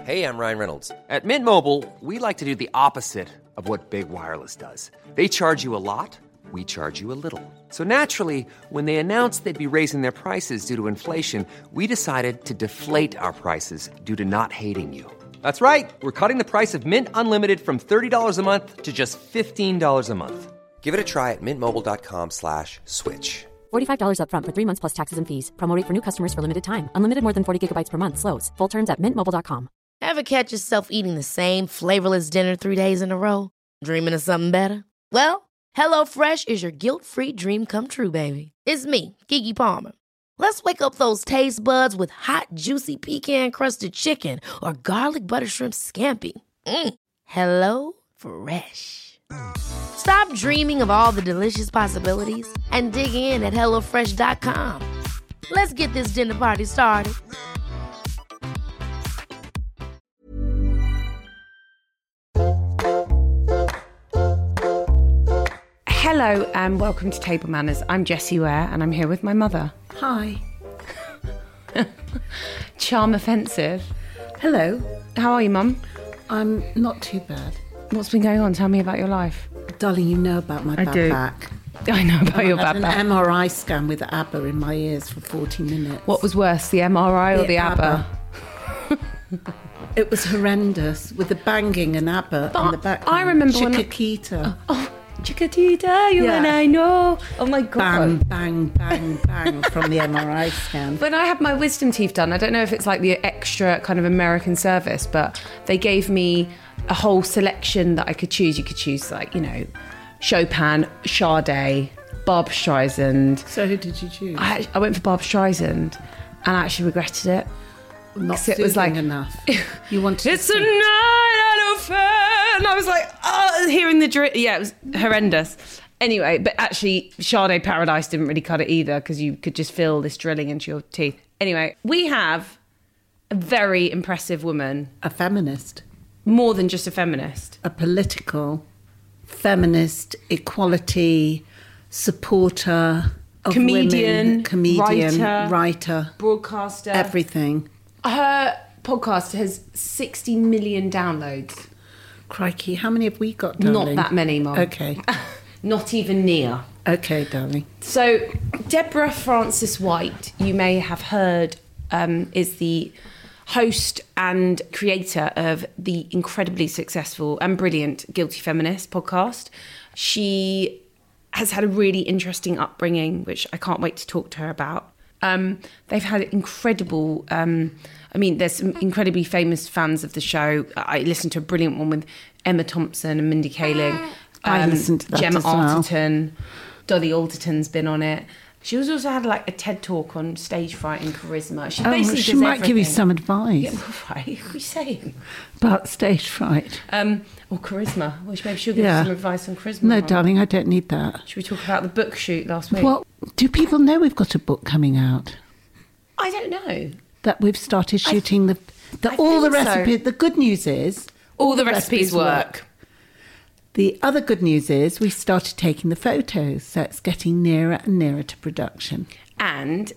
Hey, I'm Ryan Reynolds. At Mint Mobile, we like to do the opposite of what Big Wireless does. They charge you a lot, we charge you a little. So naturally, when they announced they'd be raising their prices due to inflation, we decided to deflate our prices due to not hating you. That's right. We're cutting the price of Mint Unlimited from $30 a month to just $15 a month. Give it a try at mintmobile.com/switch. $45 up front for 3 months plus taxes and fees. Promo rate for new customers for limited time. Unlimited more than 40 gigabytes per month. Slows full terms at mintmobile.com. Ever catch yourself eating the same flavorless dinner 3 days in a row? Dreaming of something better? Well, HelloFresh is your guilt-free dream come true, baby. It's me, Keke Palmer. Let's wake up those taste buds with hot, juicy pecan-crusted chicken or garlic butter shrimp scampi. HelloFresh. Stop dreaming of all the delicious possibilities and dig in at HelloFresh.com. Let's get this dinner party started. Hello and welcome to Table Manners. I'm Jessie Ware and I'm here with my mother. Hi. Charm offensive. Hello. How are you, Mum? I'm not too bad. What's been going on? Tell me about your life. Darling, you know about my bad back. I know about your bad I back. had an MRI scan with ABBA in my ears for 40 minutes. What was worse, the MRI or the ABBA? It was horrendous, with the banging and ABBA in the background. I remember Chiquitita. Chiquitita, you and I know. Oh my God. Bang, bang, bang, bang from the MRI scan. When I had my wisdom teeth done, I don't know if it's like the extra kind of American service, but they gave me a whole selection that I could choose. You could choose like, you know, Chopin, Sade, Barbra Streisand. So who did you choose? I went for Barbra Streisand and I actually regretted it. Not it was like enough. You wanted it's a night I don't fair. And I was like, oh, hearing the yeah, it was horrendous. Anyway, but actually, Sade Paradise didn't really cut it either because you could just feel this drilling into your teeth. Anyway, we have a very impressive woman. A feminist. More than just a feminist. A political, feminist, equality, supporter of comedian, women, writer, broadcaster, everything. Her podcast has 60 million downloads. Crikey, how many have we got, darling? Not that many, Mum. Okay. Not even near. Okay, darling. So, Deborah Frances-White, you may have heard, is the host and creator of the incredibly successful and brilliant Guilty Feminist podcast. She has had a really interesting upbringing, which I can't wait to talk to her about. They've had incredible, there's some incredibly famous fans of the show. I listened to a brilliant one with Emma Thompson and Mindy Kaling. I listened to that Gemma as well. Arterton. Dolly Alderton's been on it. She also had like a TED talk on stage fright and charisma. She basically she does might give you everything. some advice. Yeah, right. What are you saying? About stage fright. Or charisma. Well, maybe she'll give you some advice on charisma. No, darling, I don't need that. Should we talk about the book shoot last week? Well, do people know we've got a book coming out? I don't know. That we've started shooting I all the think so. recipes. The good news is all the recipes work. The other good news is we started taking the photos, so it's getting nearer and nearer to production. And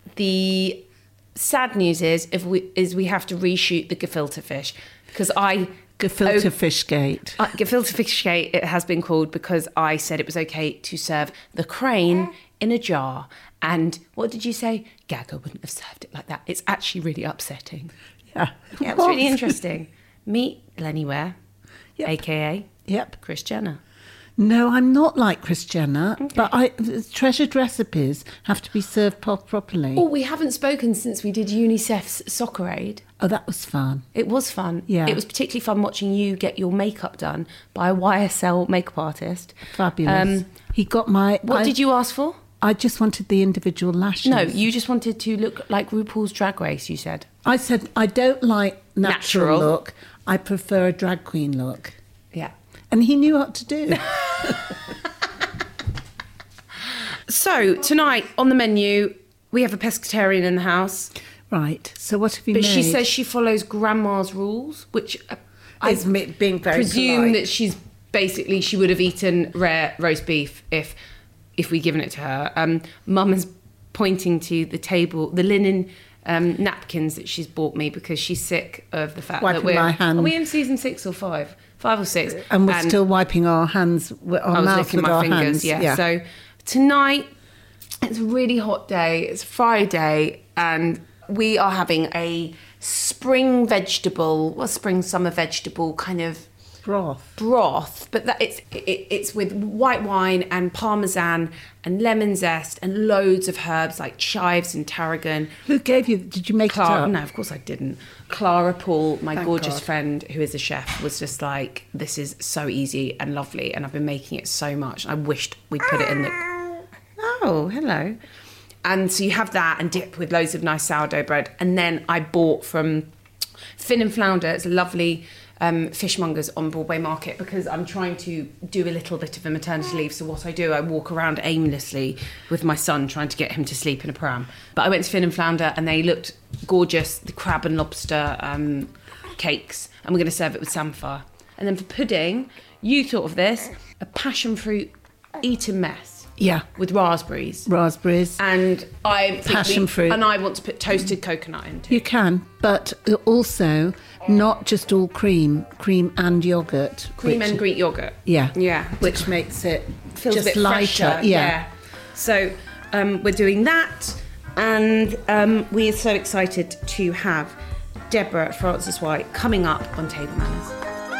the sad news is we have to reshoot the gefilte fish because Gefilte Fishgate. Gefilte Fishgate, it has been called because I said it was okay to serve the crane in a jar. And what did you say? Gaga wouldn't have served it like that. It's actually really upsetting. Yeah. Yeah, it's really interesting. Meet Lenny Ware, a.k.a. Kris Jenner. No, I'm not like Kris Jenner, but treasured recipes have to be served properly. Oh, we haven't spoken since we did UNICEF's Soccer Aid. Oh, that was fun. It was fun. Yeah. It was particularly fun watching you get your makeup done by a YSL makeup artist. Fabulous. He got my... What did you ask for? I just wanted the individual lashes. No, you just wanted to look like RuPaul's Drag Race, you said. I said, I don't like natural Natural. look. I prefer a drag queen look. Yeah. And he knew what to do. So, tonight on the menu, we have a pescatarian in the house. Right. So what have you But made? she says she follows grandma's rules, which Is being very presume polite. that she would have eaten rare roast beef if we'd given it to her. Mum is pointing to the table, the linen napkins that she's bought me because she's sick of the fact Wiping that my hand. Are we in season 6 or 5? 5 or 6. And we're still wiping our hands, our I was mouth licking with my our fingers, hands. yeah. So tonight, it's a really hot day. It's Friday, and we are having a spring summer vegetable kind of broth, but that it's with white wine and parmesan and lemon zest and loads of herbs like chives and tarragon. Who gave you? Did you make it up? No, of course I didn't. Clara Paul, my Thank gorgeous God. friend who is a chef, was just like, this is so easy and lovely, and I've been making it so much. I wished we'd put it in the... Oh, hello. And so you have that and dip with loads of nice sourdough bread. And then I bought from Fin and Flounder. It's a lovely fishmongers on Broadway Market, because I'm trying to do a little bit of a maternity leave. So what I do, I walk around aimlessly with my son trying to get him to sleep in a pram. But I went to Fin and Flounder and they looked gorgeous, the crab and lobster cakes. And we're going to serve it with samphire. And then for pudding, you thought of this, a passion fruit eaten mess. Yeah. With raspberries. And I think Passion fruit. And I want to put toasted coconut into. You can, but also not just all cream and yoghurt. Cream and Greek yogurt. Yeah. Yeah. Which makes it Feels just a bit lighter. fresher. Yeah. So we're doing that, and we are so excited to have Deborah Frances-White coming up on Table Manners.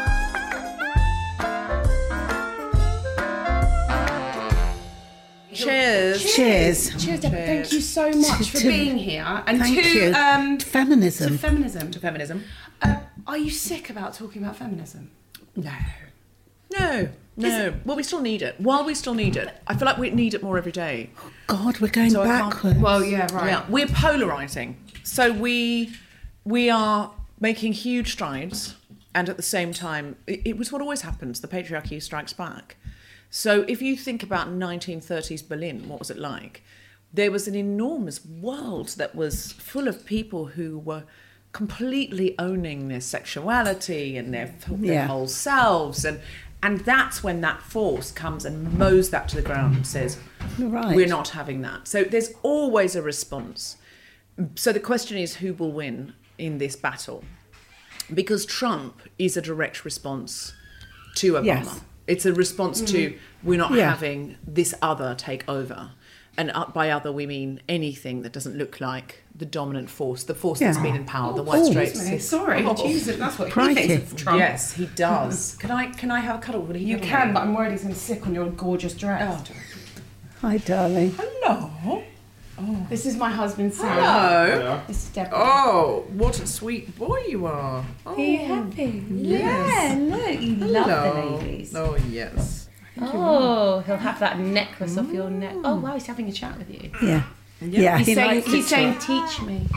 Cheers. Cheers, Deborah. Thank you so much for being here. And Thank you. Feminism. To feminism. Are you sick about talking about feminism? No. Well, we still need it. While we still need it, I feel like we need it more every day. God, we're going So I can't- backwards. Well, yeah, right. Yeah, we're polarising. So we are making huge strides, and at the same time, it was what always happens. The patriarchy strikes back. So if you think about 1930s Berlin, what was it like? There was an enormous world that was full of people who were completely owning their sexuality and their whole selves, and that's when that force comes and mows that to the ground and says, Right. we're not having that. So there's always a response. So the question is, who will win in this battle? Because Trump is a direct response to Obama. Yes. It's a response to, we're not Yeah. having this other take over. And by other, we mean anything that doesn't look like the dominant force, the force that's been in power, the white straight. Sorry, Jesus, that's what Crikey. he thinks of Trump. Yes, he does. Can I have a cuddle? Will he You cuddle can, me? but I'm worried he's going to sick on your gorgeous dress. Hi, darling. Hello. This is my husband, Sam. Hello. This is Deborah. Oh, what a sweet boy you are. Oh, Are you happy? Yeah, look, you love the ladies. Oh, yes. Oh, he'll have that necklace off your neck. Oh, wow, he's having a chat with you. Yeah. Yeah, He's likes saying, it. teach me.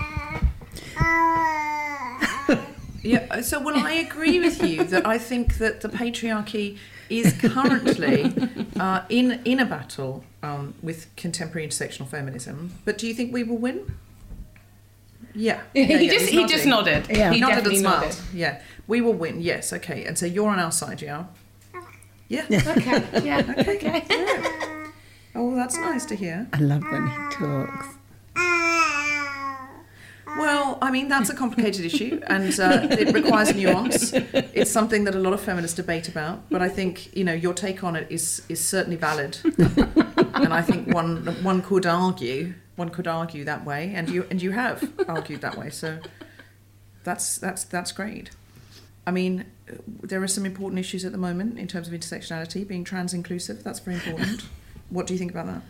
Yeah, so well, I agree with you that I think that the patriarchy is currently in a battle with contemporary intersectional feminism. But do you think we will win? Yeah. He just nodded. Yeah. He Nodded definitely and smiled. nodded. Yeah, we will win. Yes, okay. And so you're on our side, yeah? Yeah. Okay, yeah, okay. Oh, that's nice to hear. I love when he talks. Well, I mean, that's a complicated issue, and it requires nuance. It's something that a lot of feminists debate about, but I think, you know, your take on it is certainly valid. And I think one could argue that way, and you have argued that way. So that's great. I mean, there are some important issues at the moment in terms of intersectionality, being trans inclusive. That's very important. What do you think about that?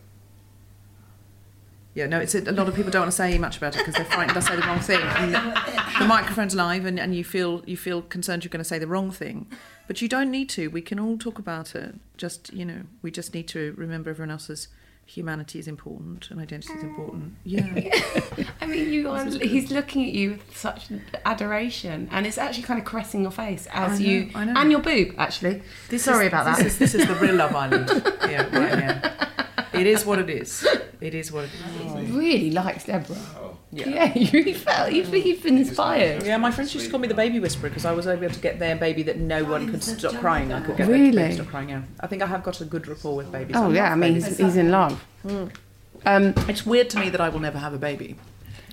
Yeah, no, it's a lot of people don't want to say much about it because they're frightened to say the wrong thing. And the microphone's live, and you feel concerned you're going to say the wrong thing, but you don't need to. We can all talk about it. Just, you know, we just need to remember everyone else's humanity is important and identity is important. Yeah. I mean, he's looking at you with such adoration, and it's actually kind of caressing your face as I know. and your boob, actually. Sorry about that. This is the real Love Island. Yeah, right. Yeah. It is what it is. It is what it is. Really likes Deborah. Yeah, you really felt you've been inspired. Yeah, my friends used to call me the baby whisperer because I was able to get their baby that no one could stop crying. I could get their Really? baby to stop crying. Yeah, I think I have got a good rapport with babies. Oh I yeah, love I mean babies. he's in love. It's weird to me that I will never have a baby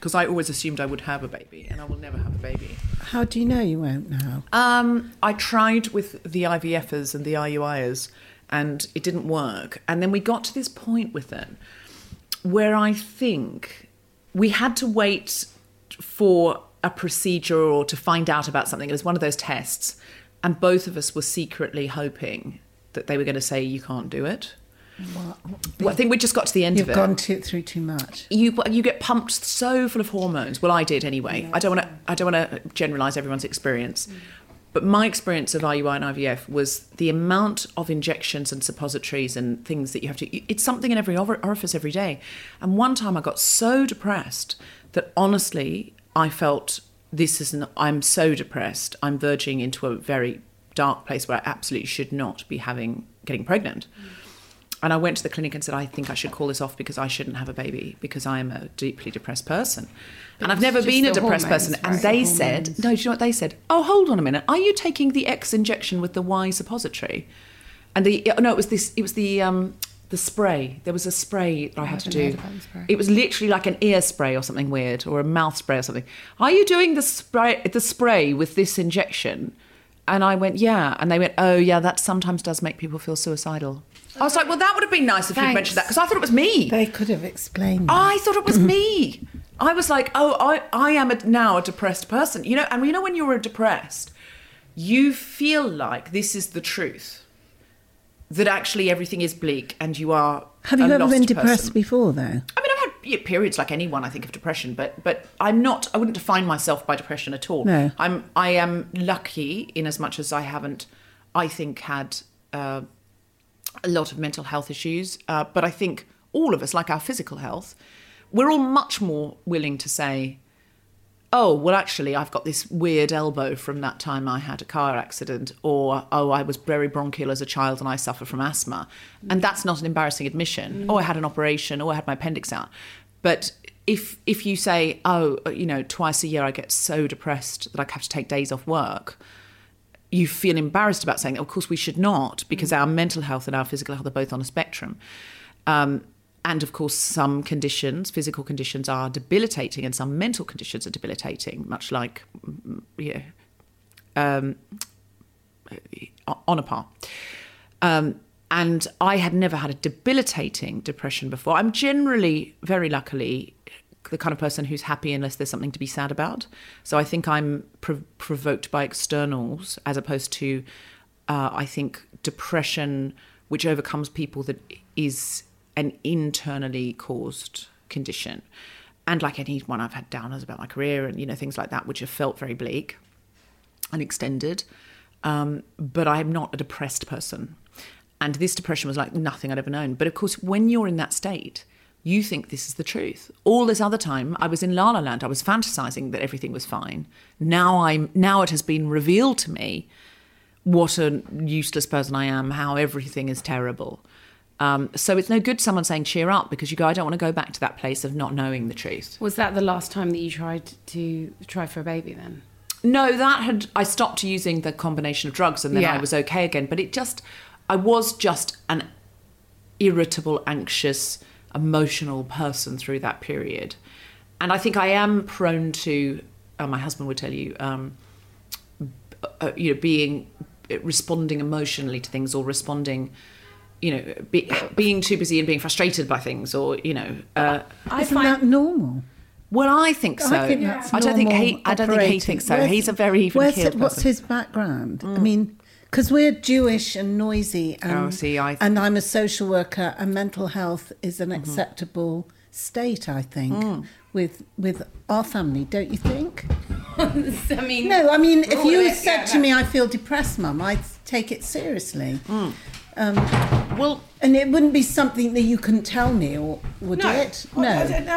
because I always assumed I would have a baby, and I will never have a baby. How do you know you won't now? I tried with the IVFers and the IUIers, and it didn't work. And then we got to this point with it where I think we had to wait for a procedure or to find out about something. It was one of those tests, and both of us were secretly hoping that they were going to say you can't do it. Well, I think we just got to the end of it. You've gone through too much. You get pumped so full of hormones. Well, I did anyway. Yeah, I don't want to generalise everyone's experience, but my experience of IUI and IVF was the amount of injections and suppositories and things that you have to. It's something in every orifice every day. And one time I got so depressed that honestly I felt I'm so depressed. I'm verging into a very dark place where I absolutely should not be getting pregnant. And I went to the clinic and said, I think I should call this off because I shouldn't have a baby because I am a deeply depressed person. And I've never been a depressed person. And they said, no, do you know what they said? Oh, hold on a minute. Are you taking the X injection with the Y suppository? And it was the spray. There was a spray that I had to do. It was literally like an ear spray or something weird, or a mouth spray or something. Are you doing the spray with this injection? And I went, yeah. And they went, oh, yeah, that sometimes does make people feel suicidal. I was like, well, that would have been nice if you'd mentioned that, because I thought it was me. They could have explained that. I thought it was me. I was like, oh, I am now a depressed person. And when you're depressed, you feel like this is the truth, that actually everything is bleak and you are Have you ever been depressed before, though? I mean, I've had periods like anyone, I think, of depression, but I wouldn't define myself by depression at all. No. I am lucky in as much as I haven't, I think, had a lot of mental health issues, but I think all of us, like our physical health, we're all much more willing to say, oh, well, actually, I've got this weird elbow from that time I had a car accident, or, oh, I was very bronchial as a child and I suffer from asthma. And that's not an embarrassing admission. Oh, I had an operation, or I had my appendix out. But if you say, oh, twice a year I get so depressed that I have to take days off work, you feel embarrassed about saying that. Of course, we should not, because our mental health and our physical health are both on a spectrum. And of course, some conditions, physical conditions, are debilitating, and some mental conditions are debilitating, much like, on a par. And I had never had a debilitating depression before. I'm generally, very luckily, the kind of person who's happy unless there's something to be sad about. So I think I'm provoked by externals, as opposed to, I think, depression, which overcomes people, that is an internally caused condition. And like anyone, I've had downers about my career and, things like that, which have felt very bleak and extended. But I'm not a depressed person. And this depression was like nothing I'd ever known. But of course, when you're in that state, you think this is the truth. All this other time, I was in La La Land. I was fantasizing that everything was fine. Now it has been revealed to me what a useless person I am, how everything is terrible. So it's no good someone saying cheer up, because you go, I don't want to go back to that place of not knowing the truth. Was that the last time that you tried for a baby then? No, I stopped using the combination of drugs, and then I was okay again. But I was just an irritable, anxious, emotional person through that period. And I think I am prone to, my husband would tell you, responding emotionally to things, or responding, being too busy and being frustrated by things, or, Isn't that normal? Well, I think so. I think that's I don't think he thinks so. He's a very even-keeled person. What's his background? I mean, because we're Jewish and noisy, and I'm a social worker, and mental health is an acceptable state, I think, with our family, don't you think? If you said to me, I feel depressed, Mum, I'd take it seriously. Well, and it wouldn't be something that you couldn't tell me, or would it? No,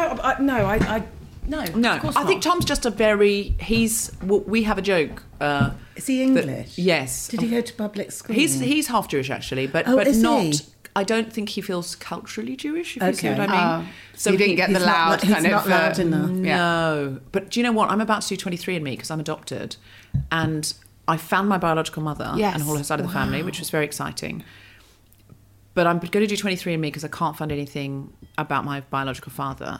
No. Of course not. I think Tom's just we have a joke. Is he English? Yes. Did he go to public school? He's half Jewish, actually, but not. He? I don't think he feels culturally Jewish, if you see what I mean. So he didn't get the loud kind of... He's not loud enough. No. But do you know what? I'm about to do 23andMe because I'm adopted. And I found my biological mother and all her side of the family, which was very exciting. But I'm going to do 23andMe because I can't find anything about my biological father.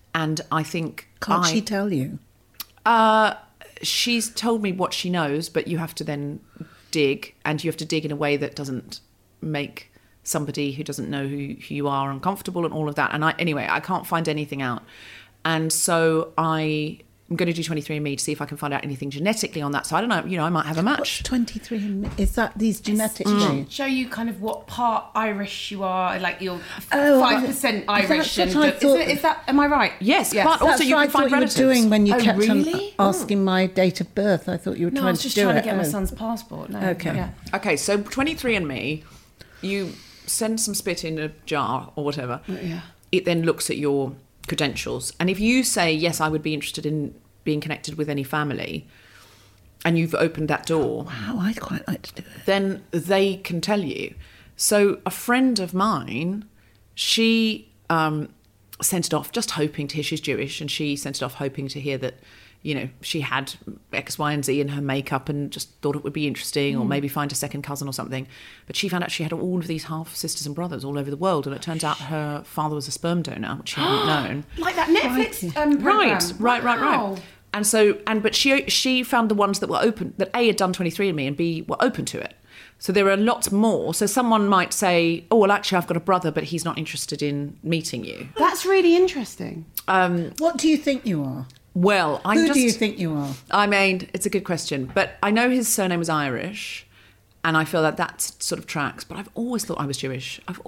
And I think... Can't she tell you? She's told me what she knows, but you have to then dig, and you have to dig in a way that doesn't make somebody who doesn't know who you are uncomfortable and all of that. And I can't find anything out. And so I'm going to do 23andMe to see if I can find out anything genetically on that. So I don't know, I might have a match. What's 23andMe? Is that these genetic things? Show you kind of what part Irish you are, like you're 5% Irish. That's what I thought. Is that, am I right? Yes, but also you can find relatives. You were doing when you kept really? on asking my date of birth. I thought you were trying to do it. No, I was just trying to get my son's passport. No, okay. Yeah. Okay, so 23andMe, you send some spit in a jar or whatever. Yeah. It then looks at your credentials. And if you say, yes, I would be interested in being connected with any family, and you've opened that door... Wow, I'd quite like to do it. Then they can tell you. So a friend of mine, she sent it off just hoping to hear, she's Jewish, and she sent it off hoping to hear that, she had X, Y, and Z in her makeup and just thought it would be interesting, or maybe find a second cousin or something. But she found out she had all of these half sisters and brothers all over the world, and it turns out her father was a sperm donor, which she hadn't known. Like that Netflix program. Right. And so, but she found the ones that were open, that A, had done 23andMe, and B, were open to it. So there are lots more. So someone might say, oh, well, actually, I've got a brother, but he's not interested in meeting you. That's really interesting. What do you think you are? Well, Who do you think you are? I mean, it's a good question. But I know his surname is Irish, and I feel that sort of tracks. But I've always thought I was Jewish. I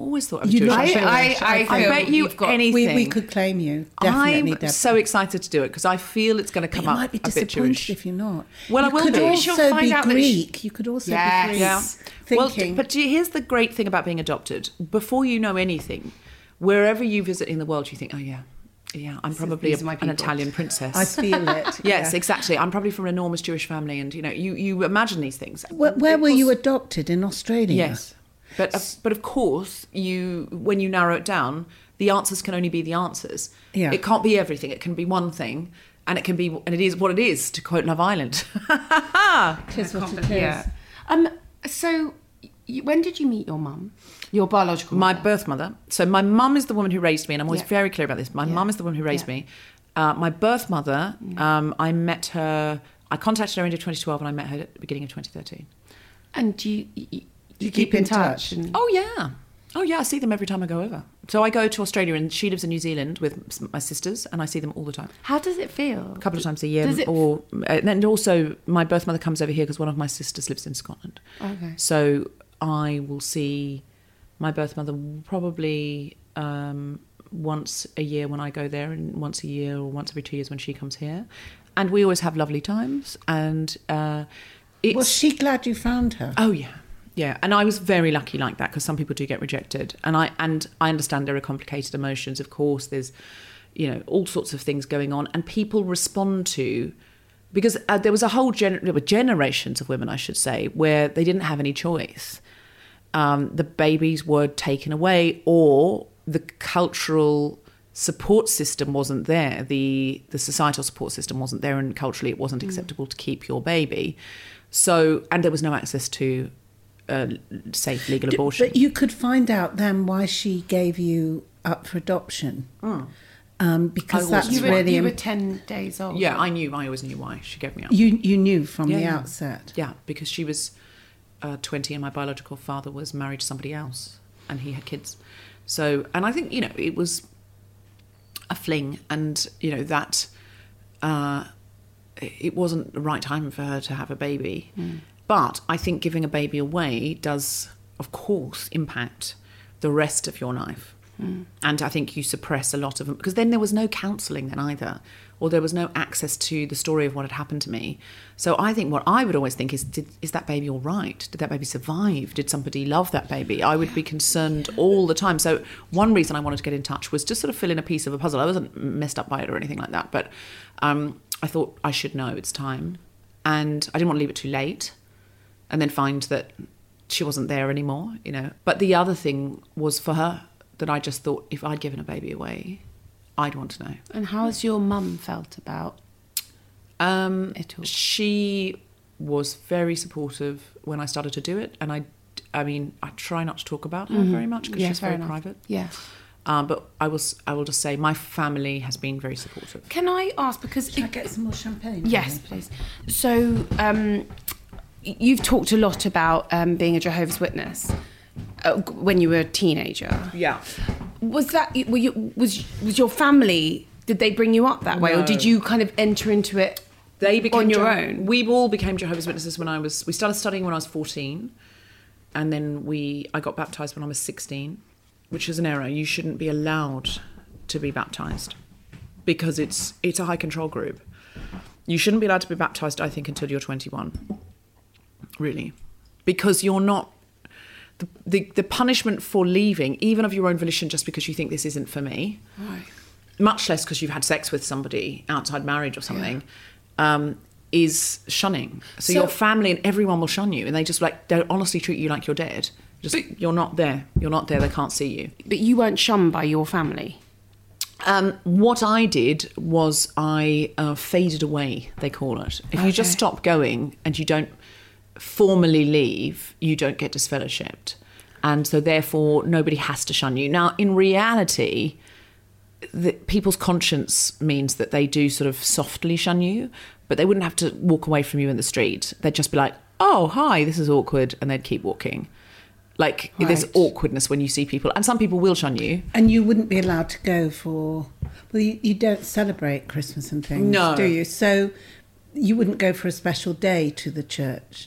bet you anything. We could claim you. Definitely, I'm so excited to do it because I feel it's going to come up a bit Jewish. You might be disappointed if you're not. Well, you could also be Greek. You could also be Greek. Yeah. Thinking. Well, but here's the great thing about being adopted. Before you know anything, wherever you visit in the world, you think, oh, yeah, I'm probably an Italian princess. I feel it. Yes, exactly. I'm probably from an enormous Jewish family, and you imagine these things. Where were you adopted? In Australia? Yes, but of course, when you narrow it down, the answers can only be the answers. Yeah. It can't be everything. It can be one thing, and it is what it is. To quote Love Island. It is what it is. Yeah. So, when did you meet your mum? Your biological mother? My birth mother. So my mum is the woman who raised me, and I'm always very clear about this. My mum is the woman who raised me. My birth mother, I met her... I contacted her in 2012, and I met her at the beginning of 2013. And do you keep in touch? Oh, yeah. I see them every time I go over. So I go to Australia, and she lives in New Zealand with my sisters, and I see them all the time. How does it feel? A couple of times a year. And also, my birth mother comes over here because one of my sisters lives in Scotland. Okay. So I will see... my birth mother probably once a year when I go there, and once a year or once every 2 years when she comes here. And we always have lovely times. And was she glad you found her? Oh, yeah. Yeah. And I was very lucky like that, because some people do get rejected. And I understand there are complicated emotions. Of course, there's, all sorts of things going on. And people respond to... Because there was a whole... there were generations of women, I should say, where they didn't have any choice. The babies were taken away, or the cultural support system wasn't there. The societal support system wasn't there, and culturally it wasn't acceptable to keep your baby. So, and there was no access to safe legal abortion. But you could find out then why she gave you up for adoption. Because that's really... You were 10 days old. Yeah, I always knew why she gave me up. You knew from the outset. Yeah, because she was... 20, and my biological father was married to somebody else, and he had kids. So, and I think, it was a fling, and, that it wasn't the right time for her to have a baby. But I think giving a baby away does, of course, impact the rest of your life. And I think you suppress a lot of them, because then there was no counselling then either, or there was no access to the story of what had happened to me. So I think what I would always think is that baby all right? Did that baby survive? Did somebody love that baby? I would be concerned all the time. So one reason I wanted to get in touch was just sort of fill in a piece of a puzzle. I wasn't messed up by it or anything like that, but I thought I should know it's time. And I didn't want to leave it too late and then find that she wasn't there anymore, But the other thing was for her, that I just thought if I'd given a baby away, I'd want to know. And how has your mum felt about it all? She was very supportive when I started to do it, and I try not to talk about her very much, because she's very private. Yeah. But I will just say my family has been very supportive. Can I ask, because... Can I get some more champagne? Yes, please. So you've talked a lot about being a Jehovah's Witness when you were a teenager. Yeah. Was your family, did they bring you up that way? Or did you kind of enter into it on your own? We all became Jehovah's Witnesses we started studying when I was 14. And then I got baptised when I was 16, which is an error. You shouldn't be allowed to be baptised because it's a high control group. You shouldn't be allowed to be baptised, I think, until you're 21, really. Because you're not... The punishment for leaving, even of your own volition, just because you think this isn't for me, right, much less because you've had sex with somebody outside marriage or something, is shunning. So your family and everyone will shun you, and they just they'll honestly treat you like you're dead. You're not there. You're not there. They can't see you. But you weren't shunned by your family. What I did was I faded away, they call it. If you just stop going and you don't formally leave, you don't get disfellowshipped. And so therefore nobody has to shun you. Now, in reality, people's conscience means that they do sort of softly shun you, but they wouldn't have to walk away from you in the street. They'd just be like, oh, hi, this is awkward, and they'd keep walking. There's awkwardness when you see people, and some people will shun you. And you wouldn't be allowed to go for... Well, you don't celebrate Christmas and things, do you? So you wouldn't go for a special day to the church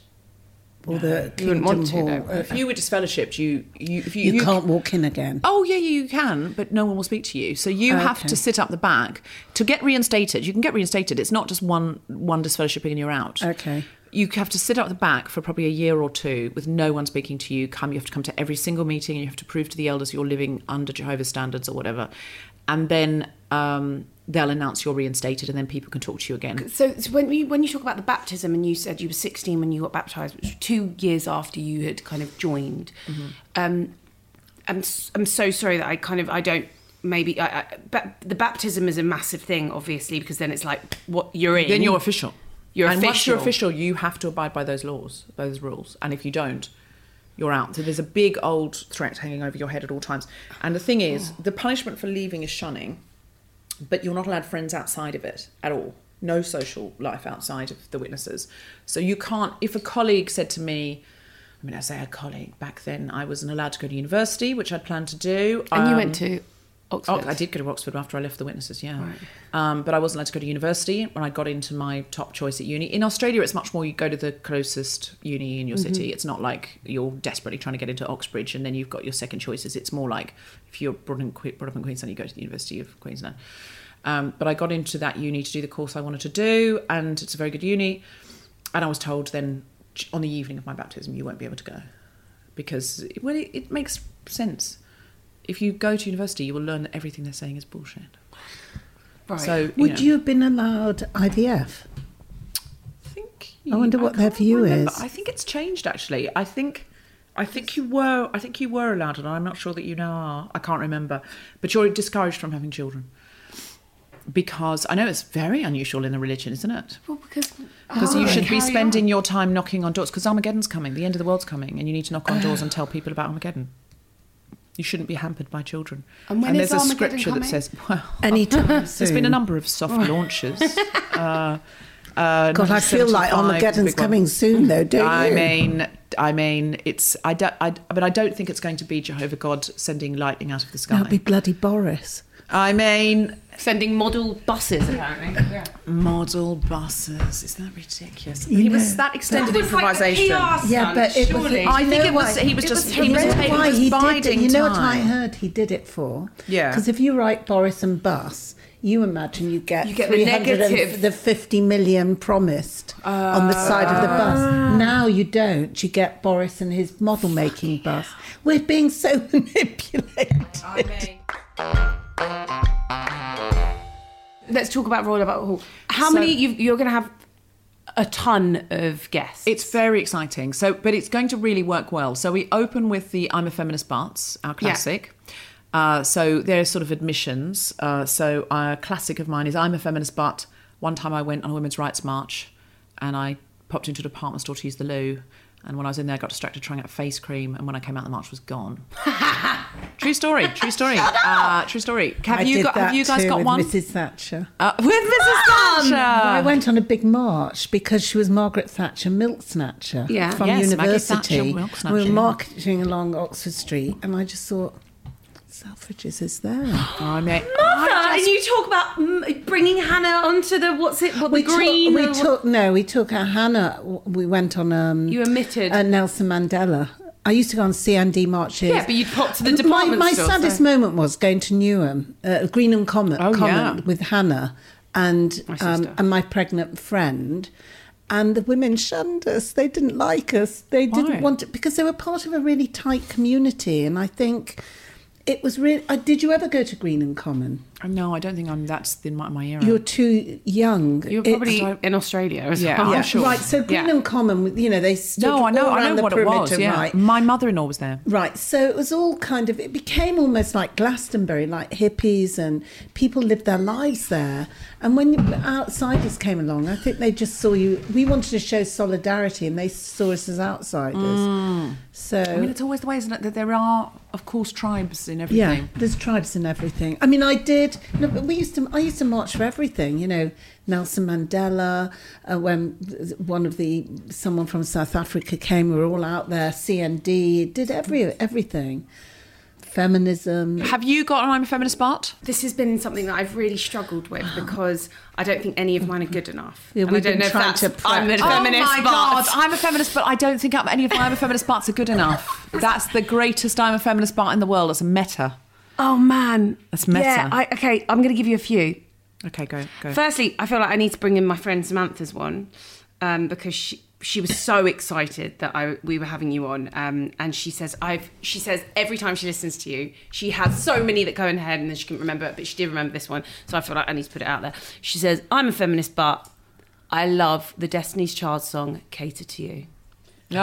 or the Kingdom Hall. If you were disfellowshipped, you can't walk in again. Oh, yeah, you can, but no one will speak to you. So you have to sit up the back. To get reinstated, you can get reinstated. It's not just one disfellowshipping and you're out. Okay. You have to sit up the back for probably a year or two with no one speaking to you. You have to come to every single meeting, and you have to prove to the elders you're living under Jehovah's standards or whatever. And then they'll announce you're reinstated, and then people can talk to you again. So when you talk about the baptism, and you said you were 16 when you got baptised, which was 2 years after you had kind of joined. Mm-hmm. I'm so sorry that I don't. Maybe the baptism is a massive thing, obviously, because then it's like what you're in. Then you're official. Once you're official, you have to abide by those laws, those rules. And if you don't, you're out. So there's a big old threat hanging over your head at all times. And the thing is, the punishment for leaving is shunning, but you're not allowed friends outside of it at all. No social life outside of the witnesses. So you can't, if a colleague said to me, I say a colleague, back then I wasn't allowed to go to university, which I'd planned to do. And you went to Oxford? I did go to Oxford after I left the witnesses, yeah. Right. But I wasn't allowed to go to university when I got into my top choice at uni. In Australia, it's much more you go to the closest uni in your city. It's not like you're desperately trying to get into Oxbridge and then you've got your second choices. It's more like if you're brought up in Queensland, you go to the University of Queensland. But I got into that uni to do the course I wanted to do, and it's a very good uni. And I was told then on the evening of my baptism, you won't be able to go because it makes sense. If you go to university, you will learn that everything they're saying is bullshit. Right. So, Would you have been allowed IVF? I wonder what their view is. I think it's changed actually. I think you were allowed, and I'm not sure that you now are. I can't remember, but you're discouraged from having children because I know it's very unusual in the religion, isn't it? Well, because you should be spending your time knocking on doors because Armageddon's coming, the end of the world's coming, and you need to knock on doors and tell people about Armageddon. You shouldn't be hampered by children. And there's a scripture that says, well, anytime soon. There's been a number of soft launches. God, I feel like Armageddon's coming soon, though, don't you? I mean, but I don't think it's going to be Jehovah God sending lightning out of the sky. That'll be bloody Boris. I mean, sending model buses, apparently. Yeah. Model buses. Isn't that ridiculous? He was that extended improvisation. Yeah, but it was. I think it was. He was biding time. You know what I heard he did it for? Yeah. Because if you write Boris and bus, you imagine you get the negative, the 50 million promised on the side of the bus. Now you don't. You get Boris and his model making bus. We're being so manipulated. Let's talk about Royal Albert Hall. How many? You're going to have a ton of guests. It's very exciting. But it's going to really work well. So we open with the I'm a Feminist Butts, our classic. Yeah. So they're sort of admissions. So a classic of mine is I'm a Feminist Butt. One time I went on a women's rights march and I popped into a department store to use the loo. And when I was in there, I got distracted trying out face cream. And when I came out, the march was gone. True story. True story. True story. Have you guys got with one? Mrs. Thatcher. With Mrs. Thatcher. I went on a big march because she was Margaret Thatcher, milk snatcher from university. Maggie Thatcher, milk snatcher, we were marching along Oxford Street, and I just thought, Selfridges is there. Oh, mate. Mother, and you talk about bringing Hannah onto the green. We took Hannah. We went on. You omitted Nelson Mandela. I used to go on CND marches. Yeah, but you'd pop to the department My store. My saddest moment was going to Newham, Greenham Common with Hannah and my pregnant friend. And the women shunned us. They didn't like us. They didn't want it because they were part of a really tight community. And I think it was really... did you ever go to Greenham Common? No, I don't think that's in my era. You're too young. You were probably in Australia as well. Yeah, sure. Right, so Greenham Common, they stood I know around the what perimeter, it was, yeah. right? My mother-in-law was there. Right, so it was all it became almost like Glastonbury, like hippies, and people lived their lives there. And when outsiders came along, I think they just saw you. We wanted to show solidarity, and they saw us as outsiders. So I mean, it's always the way, isn't it, that there are, of course, tribes in everything. Yeah, there's tribes in everything. I mean, I did. No, but I used to march for everything. Nelson Mandela. When someone from South Africa came, we were all out there. CND did everything. Feminism. Have you got an I'm a Feminist part? This has been something that I've really struggled with because I don't think any of mine are good enough. Yeah, and I don't know if that's I'm a feminist. Oh my God, I'm a feminist, but I don't think any of my I'm a Feminist parts are good enough. That's the greatest I'm a Feminist part in the world. It's a meta. Oh man, that's meta. Yeah, I'm going to give you a few. Okay, go. Firstly, I feel like I need to bring in my friend Samantha's one because she was so excited that we were having you on, and she says every time she listens to you, she has so many that go in her head and then she couldn't remember it, but she did remember this one, so I feel like I need to put it out there. She says, I'm a feminist, but I love the Destiny's Child song "Cater to You." So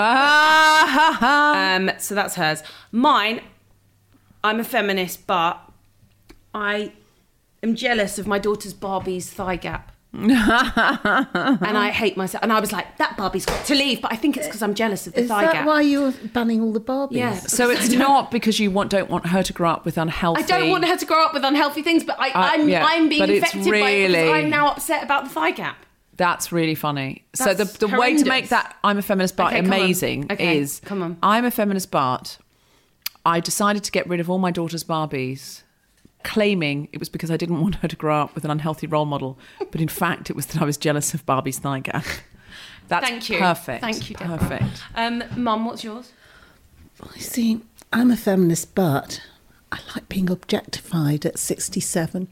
that's hers. Mine, I'm a feminist, but I am jealous of my daughter's Barbie's thigh gap. And I hate myself. And I was like, that Barbie's got to leave. But I think it's because I'm jealous of the thigh gap. Is that why you're banning all the Barbies? Yeah. So it's not because you don't want her to grow up with unhealthy... I don't want her to grow up with unhealthy things, but I'm being affected by it because I'm now upset about the thigh gap. That's really funny. So the way to make that I'm a Feminist Bart amazing is... Come on. I'm a Feminist Bart. I decided to get rid of all my daughter's Barbies, claiming it was because I didn't want her to grow up with an unhealthy role model. But in fact, it was that I was jealous of Barbie's thigh gap. That's Thank you. Perfect. Thank you, Deborah. Perfect. Mum, what's yours? I see, I'm a feminist, but I like being objectified at 67.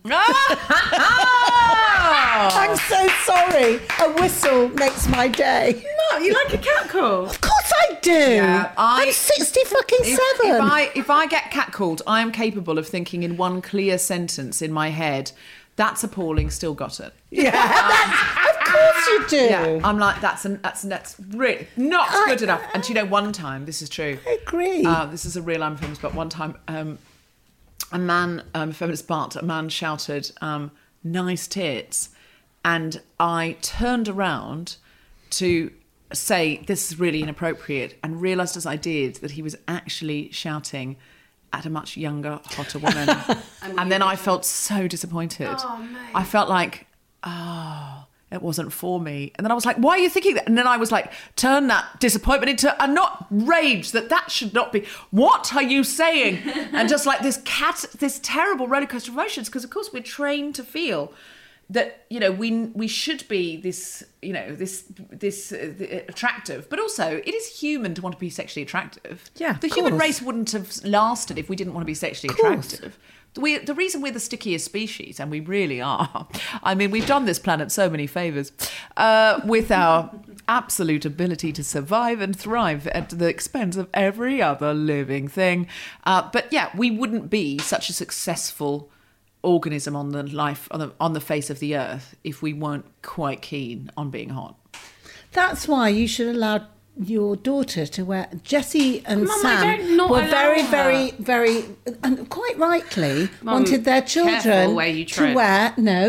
I'm so sorry. A whistle makes my day. No, you like a catcall? Of course I do. Yeah, I'm 60 fucking 7. If I get catcalled, I am capable of thinking in one clear sentence in my head, that's appalling, still got it. Yeah, of course you do. Yeah, I'm like, that's really not good enough. And one time, this is true. I agree. This is a real I'm feminist, but one time, a man, feminist Bart, a man shouted, nice tits. And I turned around to say, this is really inappropriate, and realised as I did that he was actually shouting at a much younger, hotter woman. And then I felt so disappointed. Oh, mate. I felt like, it wasn't for me. And then I was like, why are you thinking that? And then I was like, turn that disappointment into a not rage, that should not be. What are you saying? And just like this terrible rollercoaster of emotions, because of course we're trained to feel that we should be this attractive, but also it is human to want to be sexually attractive. Yeah, the human race wouldn't have lasted if we didn't want to be sexually attractive. The reason we're the stickiest species, and we really are. I mean, we've done this planet so many favours with our absolute ability to survive and thrive at the expense of every other living thing. But yeah, we wouldn't be such a successful organism on the face of the earth if we weren't quite keen on being hot. That's why you should allow your daughter to wear. Jessie and Mum, Sam were very, very, very, and quite rightly wanted their children to wear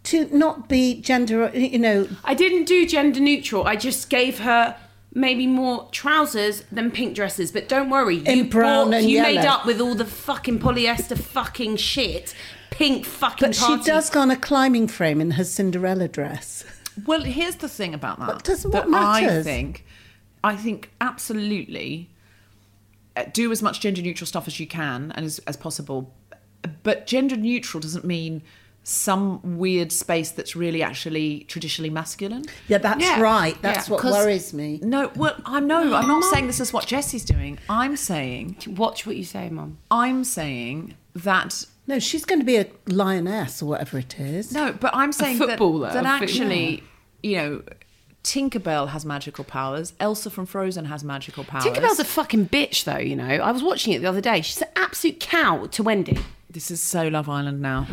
to not be gender, I didn't do gender neutral. I just gave her maybe more trousers than pink dresses. But don't worry, in brown and yellow. You made up with all the fucking polyester fucking shit. Pink fucking But she does go on a climbing frame in her Cinderella dress. Well, here's the thing about that. But doesn't what matters? I think absolutely do as much gender neutral stuff as you can and as possible. But gender neutral doesn't mean some weird space that's really actually traditionally masculine. Yeah, that's right. That's what worries me. No, well, I'm not saying this is what Jessie's doing. I'm saying... Watch what you say, Mum. I'm saying that... No, she's going to be a lioness or whatever it is. No, but I'm saying footballer, that actually, Tinkerbell has magical powers. Elsa from Frozen has magical powers. Tinkerbell's a fucking bitch, though, I was watching it the other day. She's an absolute cow to Wendy. This is so Love Island now.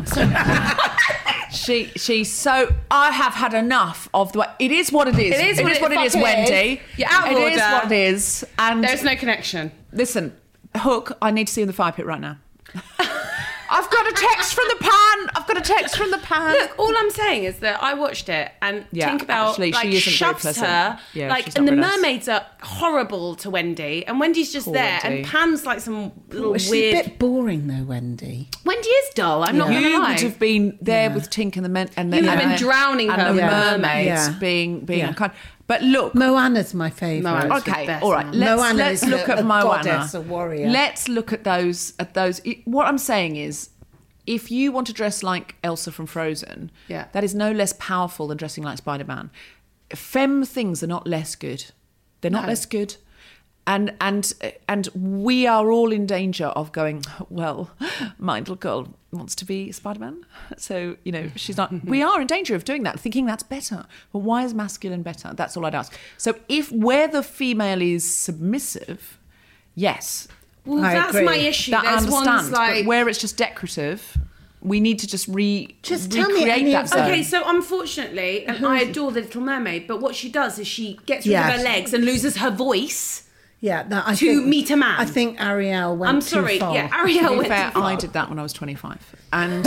She's so... I have had enough of the... It is what it is. It is what it is, Wendy. You're out of order. It is what it is. And there's no connection. Listen, Hook, I need to see you in the fire pit right now. I've got a text from the pan. Look, all I'm saying is that I watched it and Tinkerbell shoves her. Yeah, and the mermaids are horrible to Wendy, and Wendy's just there, and Pan's like some little she's weird. a bit boring though, Wendy. Wendy is dull. I'm not going to lie. You would have been there with Tink and the men, and you would have been drowning her and the with mermaids being unkind. But look, Moana's my favourite. Okay, all right. Let's look at Moana. Goddess, a warrior. Let's look at those. What I'm saying is, if you want to dress like Elsa from Frozen, that is no less powerful than dressing like Spider-Man. Femme things are not less good. They're not less good. And we are all in danger of going, well, my little girl wants to be Spider-Man. So, she's not... We are in danger of doing that, thinking that's better. But why is masculine better? That's all I'd ask. So where the female is submissive, yes... Well, that's my issue. That I understand, but where it's just decorative, we need to just recreate that zone. Okay, so unfortunately, and I adore the Little Mermaid, but what she does is she gets rid of her legs and loses her voice. Yeah, to meet a man. I think Ariel went too far. Yeah, Ariel went too far. I did that when I was 25, and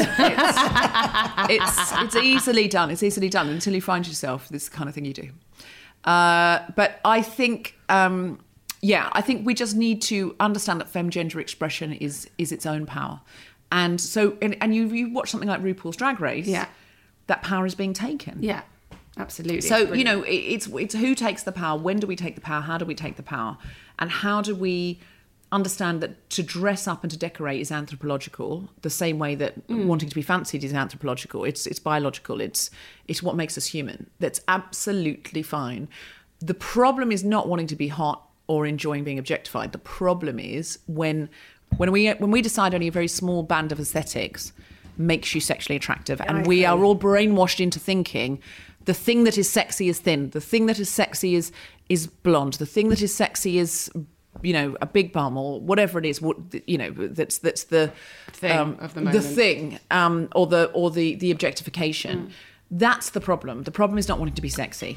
it's easily done. It's easily done until you find yourself. This kind of thing you do. But I think. I think we just need to understand that femme gender expression is its own power. And so, and you watch something like RuPaul's Drag Race, that power is being taken. Yeah, absolutely. So, it's who takes the power, when do we take the power, how do we take the power, and how do we understand that to dress up and to decorate is anthropological, the same way that wanting to be fancied is anthropological. It's biological. It's what makes us human. That's absolutely fine. The problem is not wanting to be hot or enjoying being objectified. The problem is when we decide only a very small band of aesthetics makes you sexually attractive, and we are all brainwashed into thinking the thing that is sexy is thin, the thing that is sexy is blonde, the thing that is sexy is a big bum or whatever it is. That's the thing of the moment. The thing or the objectification. That's the problem. The problem is not wanting to be sexy.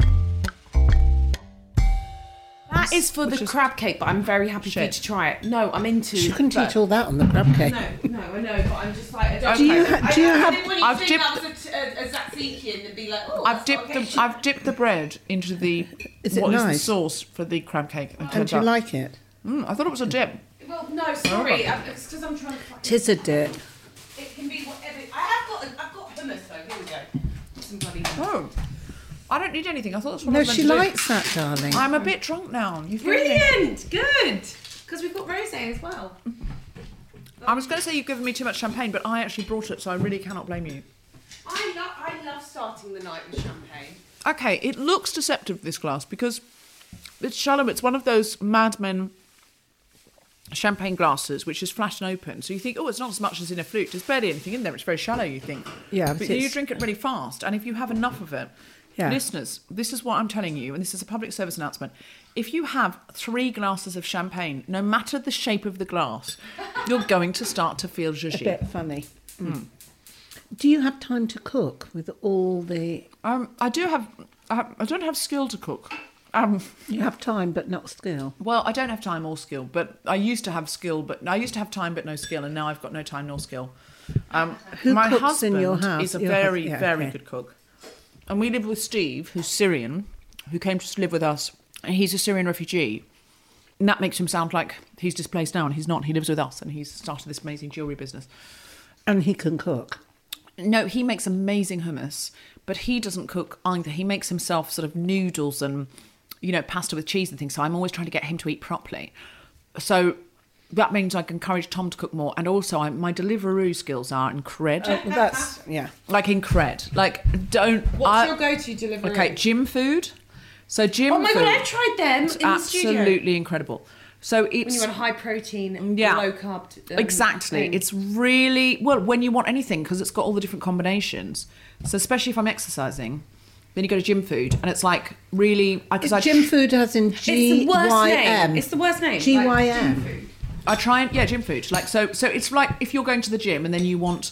That is for the crab cake, but I'm very happy for you to try it. No, I'm into... You can teach all that on the crab cake. No, I know, but I'm just like... I didn't want you I've to think that was a Zatziki and be like, I've dipped the bread into the... Is it what nice? is the sauce for the crab cake? Don't you like it? I thought it was a dip. Well, no, sorry. It's because I'm trying to... Tis a dip. It can be whatever... I've got hummus, though. Here we go. Some bloody hummus. I don't need anything. I thought that's what I No, was meant she to do. likes that, darling. I'm a bit drunk now. Brilliant! Good! Because we've got rosé as well. I was going to say you've given me too much champagne, but I actually brought it, so I really cannot blame you. I love starting the night with champagne. Okay, it looks deceptive, this glass, because it's shallow. It's one of those Mad Men champagne glasses, which is flat and open. So you think, it's not as much as in a flute. There's barely anything in there. It's very shallow, you think. Yeah. But you drink it really fast, and if you have enough of it... Yeah. Listeners, this is what I'm telling you, and this is a public service announcement. If you have 3 glasses of champagne, no matter the shape of the glass, you're going to start to feel zhuzhy. A bit funny. Do you have time to cook with all the... I don't have skill to cook. You have time but not skill. Well, I don't have time or skill, but I used to have skill, but I used to have time but no skill, and now I've got no time nor skill. Who my cooks husband in your house? is a very good cook. And we live with Steve, who's Syrian, who came to live with us. And he's a Syrian refugee. And that makes him sound like he's displaced now, and he's not. He lives with us, and he's started this amazing jewellery business. And he can cook? No, he makes amazing hummus, but he doesn't cook either. He makes himself sort of noodles and, pasta with cheese and things. So I'm always trying to get him to eat properly. So that means I can encourage Tom to cook more. And also my Deliveroo skills are incred. Like incred. Like, don't... What's your go-to Deliveroo? Okay, gym food. So gym Oh my food, God, I've tried them in the studio. Absolutely incredible. So it's... When you want high protein, low carb... exactly. thing. It's really... Well, when you want anything, because it's got all the different combinations. So especially if I'm exercising, then you go to gym food, and it's like really... Gym food as in G-Y-M. It's the worst name. It's the worst name. G-Y-M. I try and... Yeah, gym food. Like, so it's like if you're going to the gym and then you want,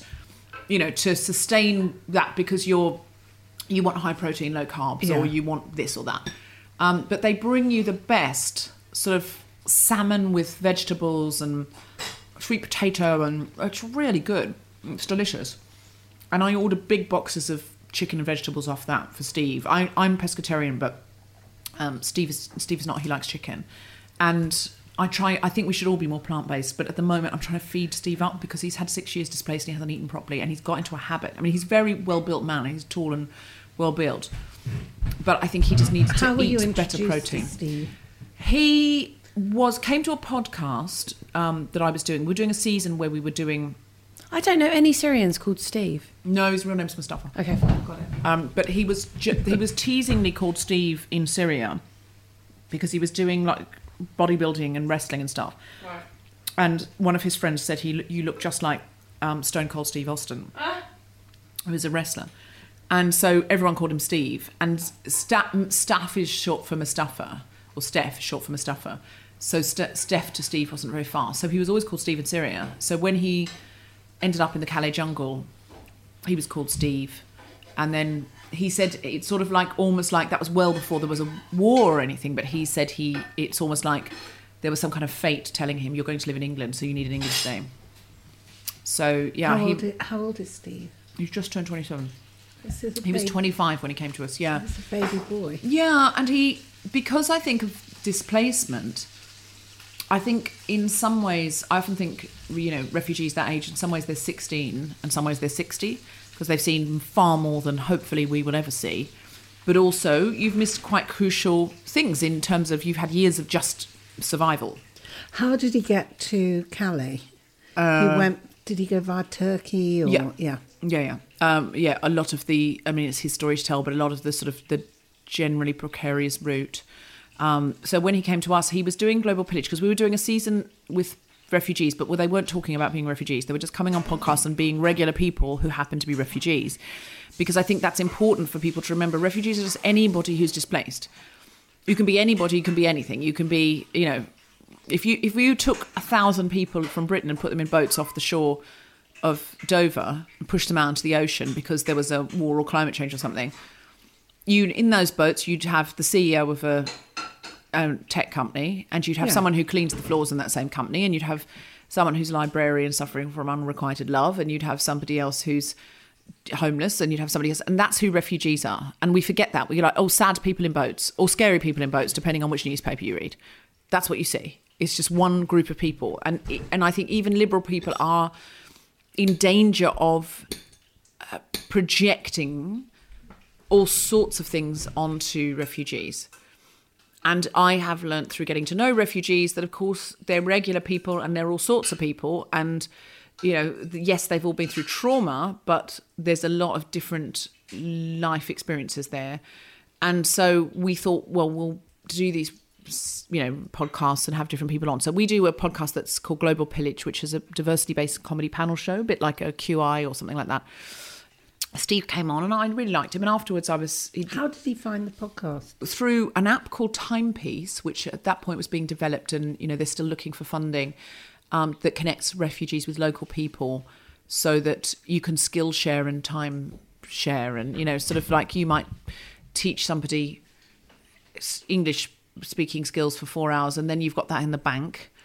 to sustain that because you want high protein, low carbs, or you want this or that. But they bring you the best sort of salmon with vegetables and sweet potato, and it's really good. It's delicious. And I order big boxes of chicken and vegetables off that for Steve. I'm pescatarian, but Steve is not. He likes chicken. And I think we should all be more plant-based, but at the moment I'm trying to feed Steve up because he's had 6 years displaced and he hasn't eaten properly, and he's got into a habit. I mean, he's a very well-built man. He's tall and well-built. But I think he just needs to eat better protein. Steve? He came to a podcast that I was doing. We were doing a season where we were doing... I don't know any Syrians called Steve. No, his real name's Mustafa. Okay, fine, got it. But he was teasingly called Steve in Syria because he was doing like bodybuilding and wrestling and stuff. Right. And one of his friends said, you look just like Stone Cold Steve Austin, who was a wrestler. And so everyone called him Steve. And Staff is short for Mustafa, or Steph is short for Mustafa. So Steph to Steve wasn't very far. So he was always called Steve in Syria. So when he ended up in the Calais jungle, he was called Steve. And then he said it's sort of like almost like that was well before there was a war or anything, but he said it's almost like there was some kind of fate telling him you're going to live in England, so you need an English name. So yeah, how old is Steve? He's just turned 27. He was 25 when he came to us. Yeah, he's a baby boy. Yeah, and because I think of displacement, I think in some ways I often think refugees that age, in some ways they're 16 and some ways they're 60 because they've seen far more than hopefully we will ever see. But also you've missed quite crucial things in terms of you've had years of just survival. How did he get to Calais? Did he go via Turkey? Or, yeah. A lot of it's his story to tell, but a lot of the sort of the generally precarious route. So when he came to us, he was doing Global Pillage because we were doing a season with refugees, but they weren't talking about being refugees. They were just coming on podcasts and being regular people who happen to be refugees. Because I think that's important for people to remember. Refugees are just anybody who's displaced. You can be anybody, you can be anything. You can be, if you took 1,000 people from Britain and put them in boats off the shore of Dover and pushed them out into the ocean because there was a war or climate change or something, in those boats you'd have the CEO of a tech company, and you'd have someone who cleans the floors in that same company, and you'd have someone who's a librarian suffering from unrequited love, and you'd have somebody else who's homeless, and you'd have somebody else, and that's who refugees are. And we forget that. We're like, sad people in boats, or scary people in boats, depending on which newspaper you read. That's what you see. It's just one group of people, and I think even liberal people are in danger of projecting all sorts of things onto refugees. And I have learnt through getting to know refugees that, of course, they're regular people and they're all sorts of people. And, yes, they've all been through trauma, but there's a lot of different life experiences there. And so we thought, well, we'll do these, podcasts and have different people on. So we do a podcast that's called Global Pillage, which is a diversity-based comedy panel show, a bit like a QI or something like that. Steve came on and I really liked him, and afterwards How did he find the podcast? Through an app called Timepiece, which at that point was being developed, and they're still looking for funding, that connects refugees with local people so that you can skill share and time share, and sort of like you might teach somebody English speaking skills for 4 hours and then you've got that in the bank,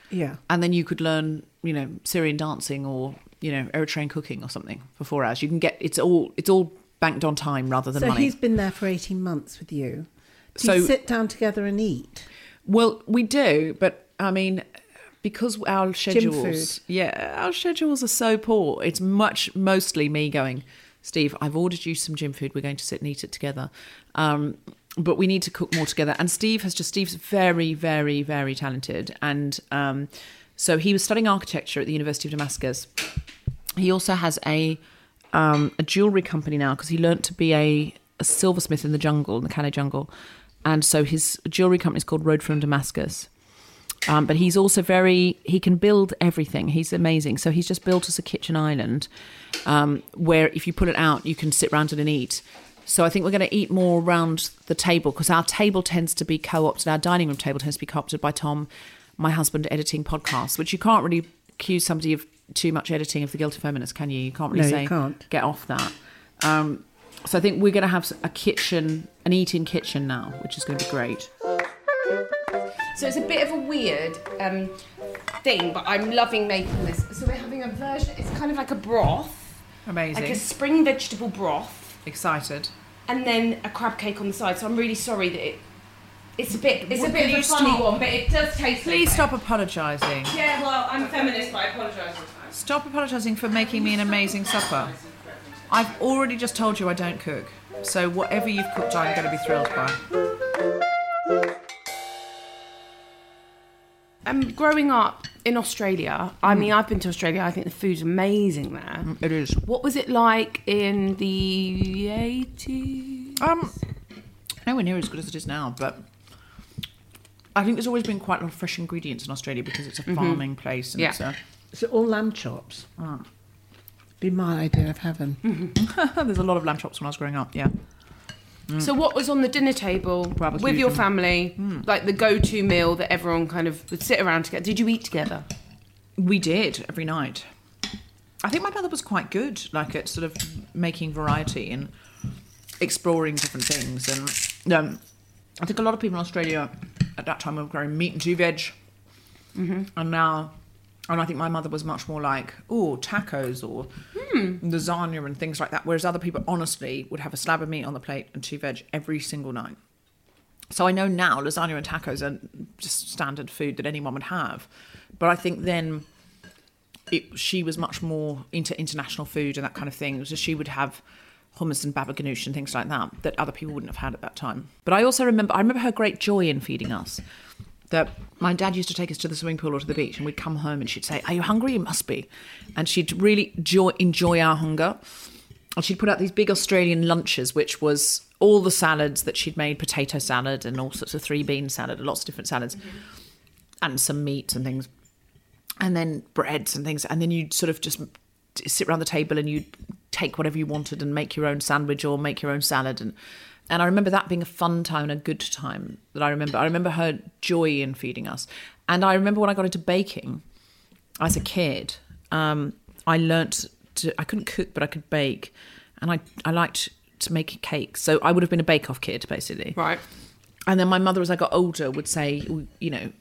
Yeah. And then you could learn, Syrian dancing or, Eritrean cooking or something for 4 hours. You can get, it's all banked on time rather than money. So he's been there for 18 months with you. Do you sit down together and eat? Well, we do, but I mean, because our schedules, our schedules are so poor, it's mostly me going, Steve, I've ordered you some gym food. We're going to sit and eat it together. But we need to cook more together. And Steve's very, very, very talented. And so he was studying architecture at the University of Damascus. He also has a jewellery company now because he learnt to be a silversmith in the jungle, in the Calais jungle. And so his jewellery company is called Road from Damascus. But he's also he can build everything. He's amazing. So he's just built us a kitchen island where if you put it out, you can sit around it and eat. So I think we're going to eat more around the table because our table tends to be co-opted. Our dining room table tends to be co-opted by Tom, my husband, editing podcasts, which you can't really accuse somebody of too much editing of The Guilty Feminist, can you? You can't really say, get off that. So I think we're going to have a kitchen, an eating kitchen now, which is going to be great. So it's a bit of a weird thing, but I'm loving making this. So we're having a version, it's kind of like a broth. Amazing. Like a spring vegetable broth. Excited. And then a crab cake on the side. So I'm really sorry that it's a bit of a funny one, but it does taste Please stop apologising. Yeah, well, I'm a feminist, but I apologise. Stop apologising for making me an amazing supper. I've already just told you I don't cook. So whatever you've cooked, I'm going to be thrilled by. Growing up in Australia, I mean, I've been to Australia, I think the food's amazing there. It is. What was it like in the 80s? Nowhere near as good as it is now, but I think there's always been quite a lot of fresh ingredients in Australia because it's a farming place. And Is it all lamb chops? Be my idea of heaven. There's a lot of lamb chops when I was growing up, yeah. So what was on the dinner table with your family, like the go-to meal that everyone kind of would sit around together? Did you eat together? We did, every night. I think my mother was quite good, like at sort of making variety and exploring different things. And I think a lot of people in Australia at that time were growing meat and 2-veg. And I think my mother was much more like, tacos or lasagna and things like that. Whereas other people, honestly, would have a slab of meat on the plate and 2-veg every single night. So I know now lasagna and tacos are just standard food that anyone would have. But I think then she was much more into international food and that kind of thing. So she would have hummus and baba ganoush and things like that other people wouldn't have had at that time. But I also remember her great joy in feeding us. That my dad used to take us to the swimming pool or to the beach and we'd come home and she'd say, are you hungry? You must be. And she'd really enjoy our hunger. And she'd put out these big Australian lunches, which was all the salads that she'd made, potato salad and all sorts of 3-bean salad, lots of different salads, and some meat and things. And then breads and things. And then you'd sort of just sit around the table and you'd take whatever you wanted and make your own sandwich or make your own salad. And I remember that being a fun time and a good time that I remember. I remember her joy in feeding us. And I remember when I got into baking as a kid, I couldn't cook, but I could bake. And I liked to make cakes. So I would have been a bake-off kid, basically. Right. And then my mother, as I got older, would say, can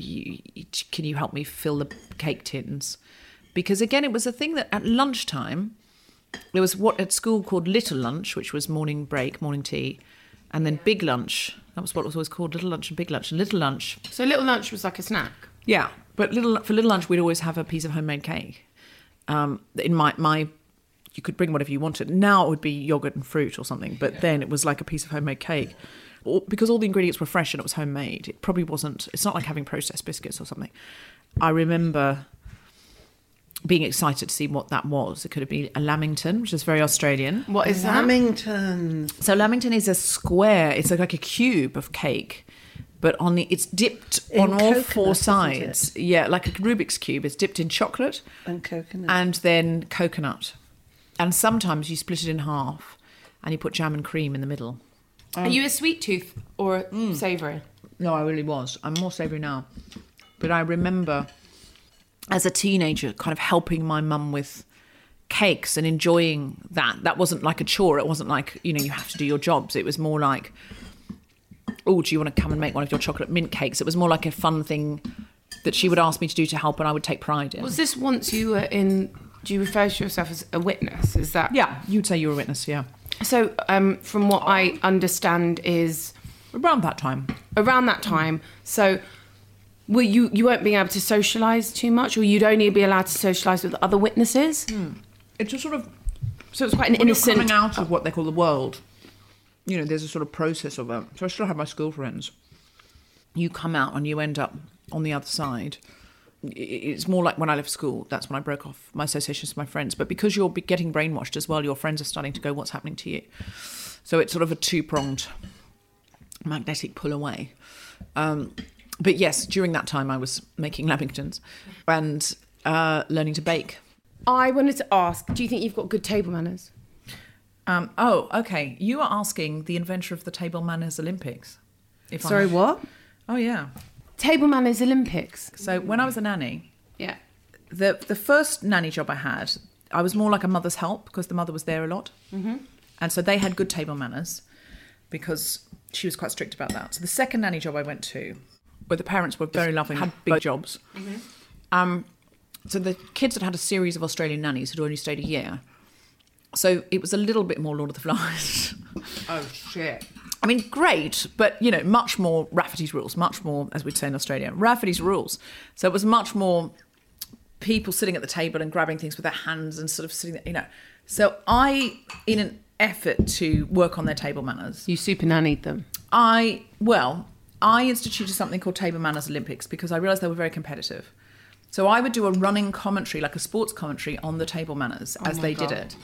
you help me fill the cake tins? Because, again, it was a thing that at lunchtime, there was what at school called little lunch, which was morning break, morning tea, and then big lunch. That was what it was always called, little lunch and big lunch. And little lunch. So little lunch was like a snack? Yeah, but for little lunch, we'd always have a piece of homemade cake. In my you could bring whatever you wanted. Now it would be yogurt and fruit or something, but then it was like a piece of homemade cake. Because all the ingredients were fresh and it was homemade, it probably wasn't, it's not like having processed biscuits or something. I remember being excited to see what that was. It could have been a lamington, which is very Australian. What is that? Lamington. So lamington is a square. It's like a cube of cake, but it's dipped on all four sides. Yeah, like a Rubik's cube. It's dipped in chocolate and coconut, and then coconut. And sometimes you split it in half, and you put jam and cream in the middle. Are you a sweet tooth or savoury? No, I really was. I'm more savoury now, but I remember as a teenager kind of helping my mum with cakes and enjoying that. That wasn't like a chore. It wasn't like, you have to do your jobs. It was more like, do you want to come and make one of your chocolate mint cakes? It was more like a fun thing that she would ask me to do to help, and I would take pride in. Was this once you were in... Do you refer to yourself as a witness? Is that... Yeah, you'd say you were a witness, yeah. So from what I understand is... Around that time. So you weren't being able to socialise too much, or you'd only be allowed to socialise with other witnesses? It's a sort of... So it's quite an innocent... You're coming out of what they call the world. You know, there's a sort of process of it. So I still have my school friends. You come out and you end up on the other side. It's more like when I left school, that's when I broke off my associations with my friends. But because you're getting brainwashed as well, your friends are starting to go, what's happening to you? So it's sort of a two-pronged magnetic pull away. But yes, during that time I was making lamingtons and learning to bake. I wanted to ask, do you think you've got good table manners? Okay. You are asking the inventor of the Table Manners Olympics. What? Oh, yeah. Table Manners Olympics. So when I was a nanny, yeah, the first nanny job I had, I was more like a mother's help because the mother was there a lot. Mm-hmm. And so they had good table manners because she was quite strict about that. So the second nanny job I went to, where the parents were very loving, had big jobs. Mm-hmm. So the kids had a series of Australian nannies who'd only stayed a year. So it was a little bit more Lord of the Flies. Oh, shit. I mean, great, but, you know, much more Rafferty's rules, much more, as we'd say in Australia, Rafferty's rules. So it was much more people sitting at the table and grabbing things with their hands and sort of sitting there, you know. So I, in an effort to work on their table manners... You super nannied them? I instituted something called Table Manners Olympics because I realised they were very competitive. So I would do a running commentary, like a sports commentary, on the table manners as they did it.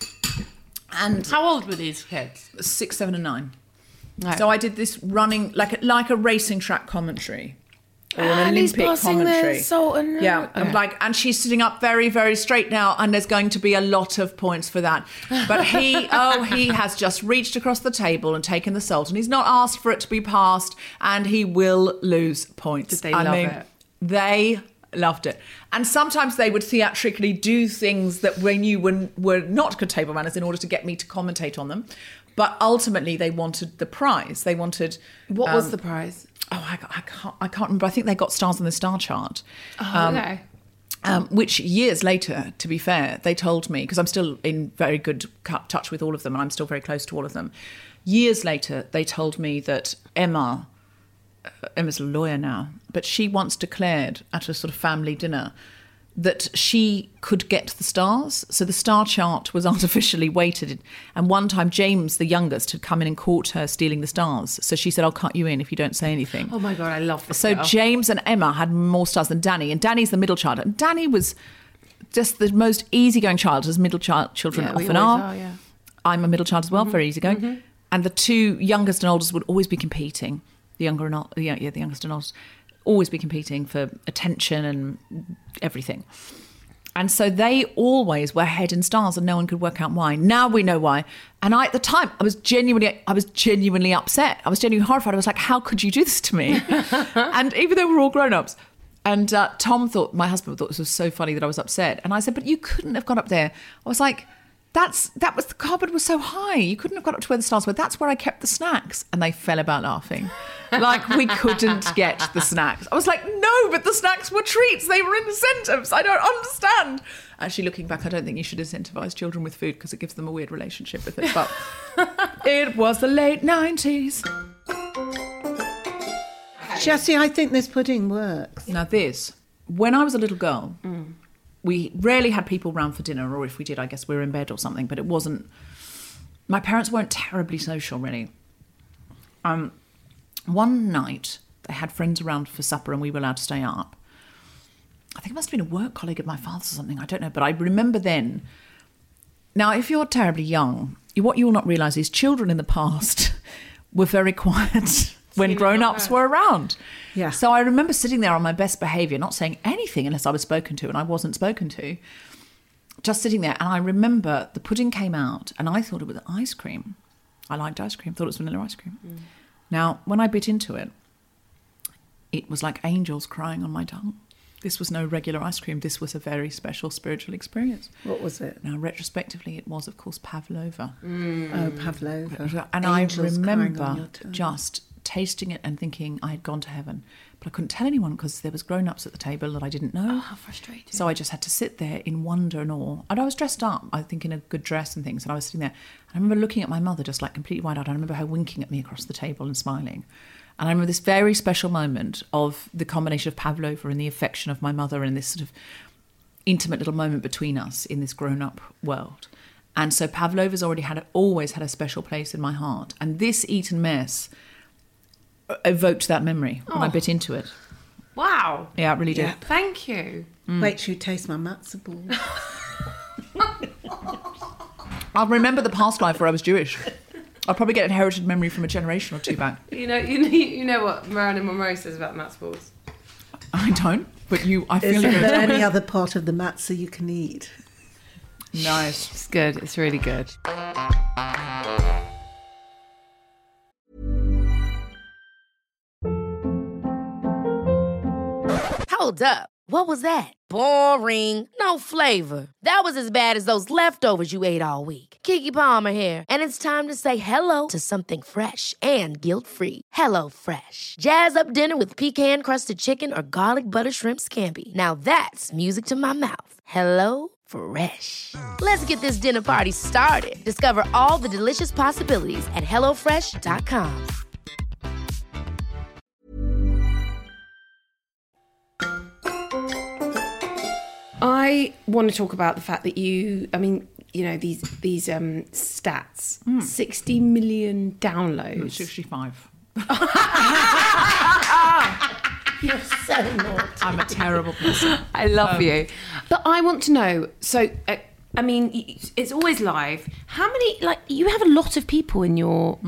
And how old were these kids? 6, 7 and 9. Right. So I did this running, like a racing track commentary. Or an Olympic commentary. Yeah. Okay. And she's sitting up very, very straight now, and there's going to be a lot of points for that. But he has just reached across the table and taken the salt, and he's not asked for it to be passed, and he will lose points. Did they love it? They loved it. And sometimes they would theatrically do things that we knew were not good table manners in order to get me to commentate on them. But ultimately, they wanted the prize. They wanted... What was the prize? Oh, I can't remember. I think they got stars on the star chart. Oh, okay. Which years later, to be fair, they told me, because I'm still in very good touch with all of them, and I'm still very close to all of them. Years later, they told me that Emma's a lawyer now, but she once declared at a sort of family dinner that she could get the stars. So the star chart was artificially weighted. And one time, James, the youngest, had come in and caught her stealing the stars. So she said, I'll cut you in if you don't say anything. Oh, my God, I love this. So girl. James and Emma had more stars than Danny. And Danny's the middle child. And Danny was just the most easygoing child, as middle children often are. Yeah. I'm a middle child as well, very easygoing. Mm-hmm. And the two youngest and oldest would always be competing. The youngest and oldest. Always be competing for attention and everything. And so they always were head in stars and no one could work out why. Now we know why. And at the time, I was genuinely upset. I was genuinely horrified. I was like, how could you do this to me? And even though we're all grown-ups. And Tom my husband thought this was so funny that I was upset. And I said, but you couldn't have got up there. I was like, the cupboard was so high. You couldn't have got up to where the stars were. That's where I kept the snacks. And they fell about laughing. Like we couldn't get the snacks. I was like, no, but the snacks were treats. They were incentives. I don't understand. Actually, looking back, I don't think you should incentivise children with food because it gives them a weird relationship with it. But it was the late 90s. Jessie, I think this pudding works. Now when I was a little girl... We rarely had people round for dinner, or if we did, I guess we were in bed or something, but it wasn't... My parents weren't terribly social, really. One night, they had friends around for supper and we were allowed to stay up. I think it must have been a work colleague of my father's or something, I don't know, but I remember then... Now, if you're terribly young, what you will not realise is children in the past were very quiet... when grown-ups were around. Yeah. So I remember sitting there on my best behaviour, not saying anything unless I was spoken to, and I wasn't spoken to, just sitting there. And I remember the pudding came out, and I thought it was ice cream. I liked ice cream, thought it was vanilla ice cream. Mm. Now, when I bit into it, it was like angels crying on my tongue. This was no regular ice cream. This was a very special spiritual experience. What was it? Now, retrospectively, it was, of course, pavlova. Oh, pavlova. And angels I remember just tasting it and thinking I had gone to heaven. But I couldn't tell anyone because there was grown-ups at the table that I didn't know. Oh, how frustrating. So I just had to sit there in wonder and awe. And I was dressed up, I think, in a good dress and things. And I was sitting there. And I remember looking at my mother just like completely wide-eyed. I remember her winking at me across the table and smiling. And I remember this very special moment of the combination of pavlova and the affection of my mother and this sort of intimate little moment between us in this grown-up world. And so pavlova's always had a special place in my heart. And this Eton mess evoked that memory when I bit into it. Wow. Yeah, it really did. Yeah. Thank you. Wait till you taste my matzo ball. I'll remember the past life where I was Jewish. I'll probably get an inherited memory from a generation or two back. You know what Marilyn Monroe says about matzo balls? I don't, but I feel Is you're there going to any other part of the matzo you can eat? Nice. It's good. It's really good. Hold up. What was that? Boring. No flavor. That was as bad as those leftovers you ate all week. Keke Palmer here, and it's time to say hello to something fresh and guilt-free. Hello Fresh. Jazz up dinner with pecan-crusted chicken or garlic butter shrimp scampi. Now that's music to my mouth. Hello Fresh. Let's get this dinner party started. Discover all the delicious possibilities at hellofresh.com. I want to talk about the fact that these stats, 60 million downloads. 65. You're so naughty. I'm a terrible person. I love you. But I want to know, so, it's always live. How many, you have a lot of people in your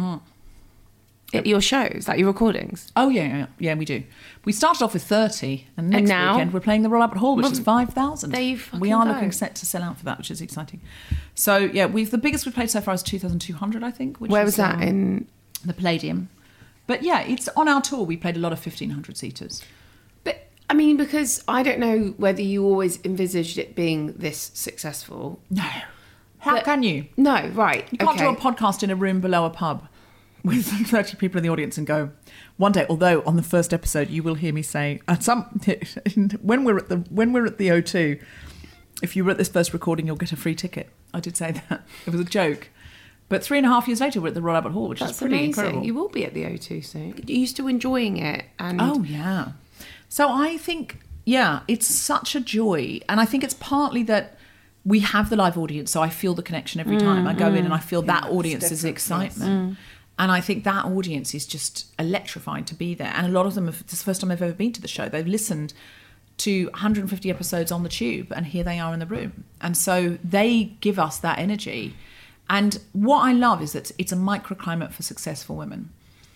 shows, your recordings? Oh, yeah, we do. We started off with 30, and next now? weekend we're playing the Royal Albert Hall, which is 5,000. There you fucking We are go. looking set to sell out for that, which is exciting. So, yeah, the biggest we've played so far is 2,200, I think. Where was that? In the Palladium. But, yeah, it's on our tour. We played a lot of 1,500-seaters. But, because I don't know whether you always envisaged it being this successful. No. How can you? No, right. You can't do a podcast in a room below a pub with 30 people in the audience and go, one day, although on the first episode you will hear me say, when we're at the O2, if you were at this first recording, you'll get a free ticket. I did say that. It was a joke. But 3.5 years later, we're at the Royal Albert Hall, which is pretty amazing. incredible. You will be at the O2 soon. Are you still enjoying it? And oh, yeah. So I think, it's such a joy. And I think it's partly that we have the live audience, so I feel the connection every time. I go in and I feel that audience's excitement. And I think that audience is just electrified to be there. And a lot of them, this is the first time they've ever been to the show. They've listened to 150 episodes on the tube, and here they are in the room. And so they give us that energy. And what I love is that it's a microclimate for successful women.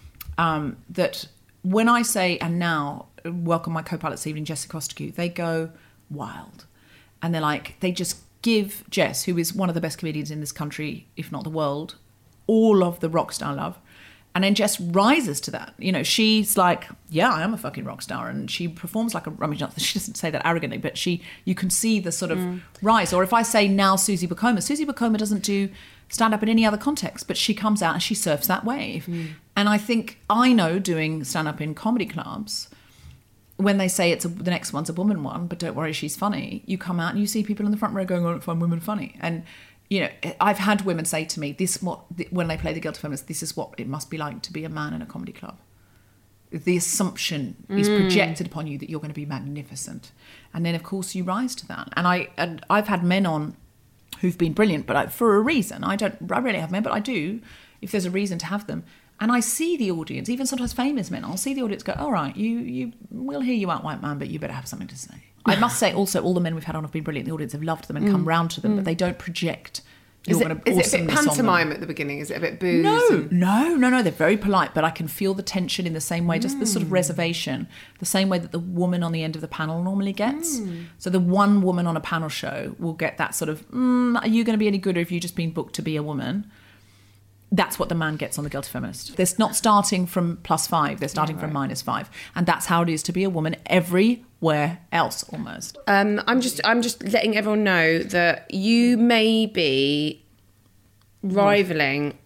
That when I say, and now, welcome my co-pilot this evening, Jess Acostacu, they go wild. And they're like, they just give Jess, who is one of the best comedians in this country, if not the world, all of the rock star love. And then Jess rises to that. She's like, yeah, I am a fucking rock star. And she performs like she doesn't say that arrogantly, but you can see the sort of rise. Or if I say now Susie Bacoma doesn't do stand up in any other context, but she comes out and she surfs that wave. And I think I know doing stand up in comedy clubs, when they say the next one's a woman one, but don't worry, she's funny, you come out and you see people in the front row going, I don't find women funny. And I've had women say to me, when they play The Guilty Feminist, this is what it must be like to be a man in a comedy club. The assumption is projected upon you that you're going to be magnificent. And then, of course, you rise to that. And I've had men on who've been brilliant, but for a reason. I rarely have men, but I do, if there's a reason to have them. And I see the audience, even sometimes famous men, I'll see the audience go, all right, we'll hear you out, white man, but you better have something to say. I must say also, all the men we've had on have been brilliant. The audience have loved them and come round to them, but they don't project Is it a bit pantomime at the beginning? Is it a bit booze? No. They're very polite, but I can feel the tension in the same way, just the sort of reservation, the same way that the woman on the end of the panel normally gets. So the one woman on a panel show will get that sort of, are you going to be any good, or have you just been booked to be a woman? That's what the man gets on The Guilty Feminist. They're not starting from +5, they're starting from -5. And that's how it is to be a woman everywhere else, almost. I'm just letting everyone know that you may be rivaling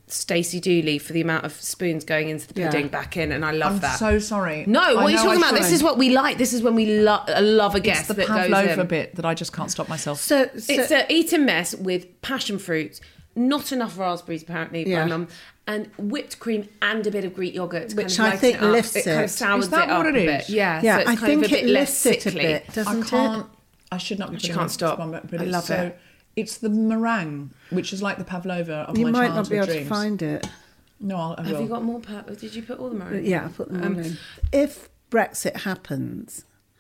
Stacey Dooley for the amount of spoons going into the pudding back in, and I love that. I'm so sorry. No, what are you talking about? This is what we like. This is when we love a guest. It's the pavlova bit that I just can't stop myself. So it's a Eton mess with passion fruits, not enough raspberries apparently by Mum, and whipped cream and a bit of Greek yogurt, which I think lifts it. It kind of sours is that it up what it a is? bit. Yeah, yeah. so it's I kind think of a bit it less lifts it a sickly. bit, doesn't it? I should not be. You can't stop. But I love it. It's the meringue, which is like the pavlova of You my might childhood not be able dreams. to find it. No, I will. Have you got more? Did you put all the meringue? Yeah, I put them all in. If Brexit happens,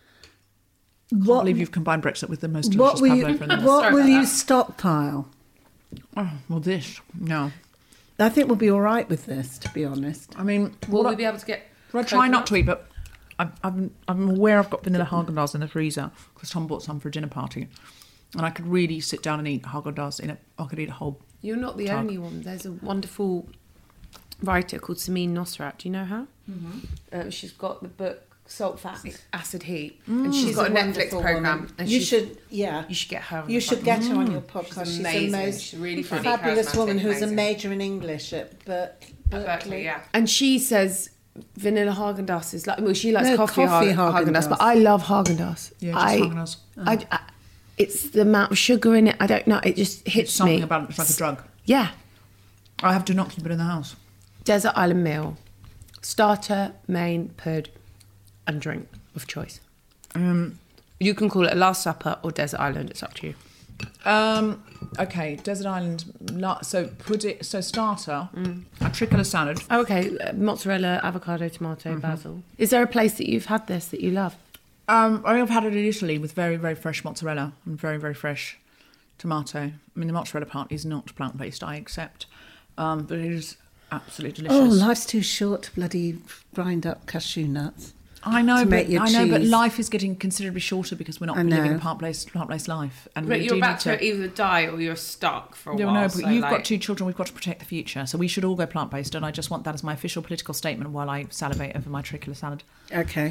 I can't believe you've combined Brexit with the most delicious pavlova in the world. What will you stockpile? Oh, well, this. No. I think we'll be all right with this, to be honest. I mean, Will we be able to get? I try not to eat, but I'm aware I've got vanilla Haagen-Dazs in the freezer because Tom bought some for a dinner party, and I could really sit down and eat Haagen-Dazs I could eat a whole. You're not the only one. There's a wonderful writer called Samin Nosrat. Do you know her? Mm-hmm. She's got the book Salt, Fat, Acid, Heat, and she's got a Netflix program. And you should get her. You should get her on your podcast. She's amazing. She's She's really funny, fabulous woman who's amazing. a major in English at Berkeley. Yeah. And she says vanilla Haagen-Dazs is like. Well, she likes coffee Haagen-Dazs. Haagen-Dazs, but I love Haagen-Dazs. Yeah, just Haagen-Dazs. It's the amount of sugar in it. I don't know. It just hits It's something me. about it. It's like a drug. Yeah. I have to not keep it in the house. Desert Island meal, starter, main, pud, and drink of choice. You can call it a Last Supper or Desert Island. It's up to you. Okay, Desert Island. So starter, a tricolor salad. Oh, okay. Mozzarella, avocado, tomato, basil. Is there a place that you've had this that you love? I've had it in Italy with very, very fresh mozzarella and very, very fresh tomato. I mean, the mozzarella part is not plant-based, I accept, but it is absolutely delicious. Oh, life's too short to bloody grind up cashew nuts. I know, but cheese. life is getting considerably shorter because we're not living a plant-based life. And But we you're do about need to either die or you're stuck for a while. No, but so you've got 2 children. We've got to protect the future, so we should all go plant-based. And I just want that as my official political statement while I salivate over my tricolor salad. Okay.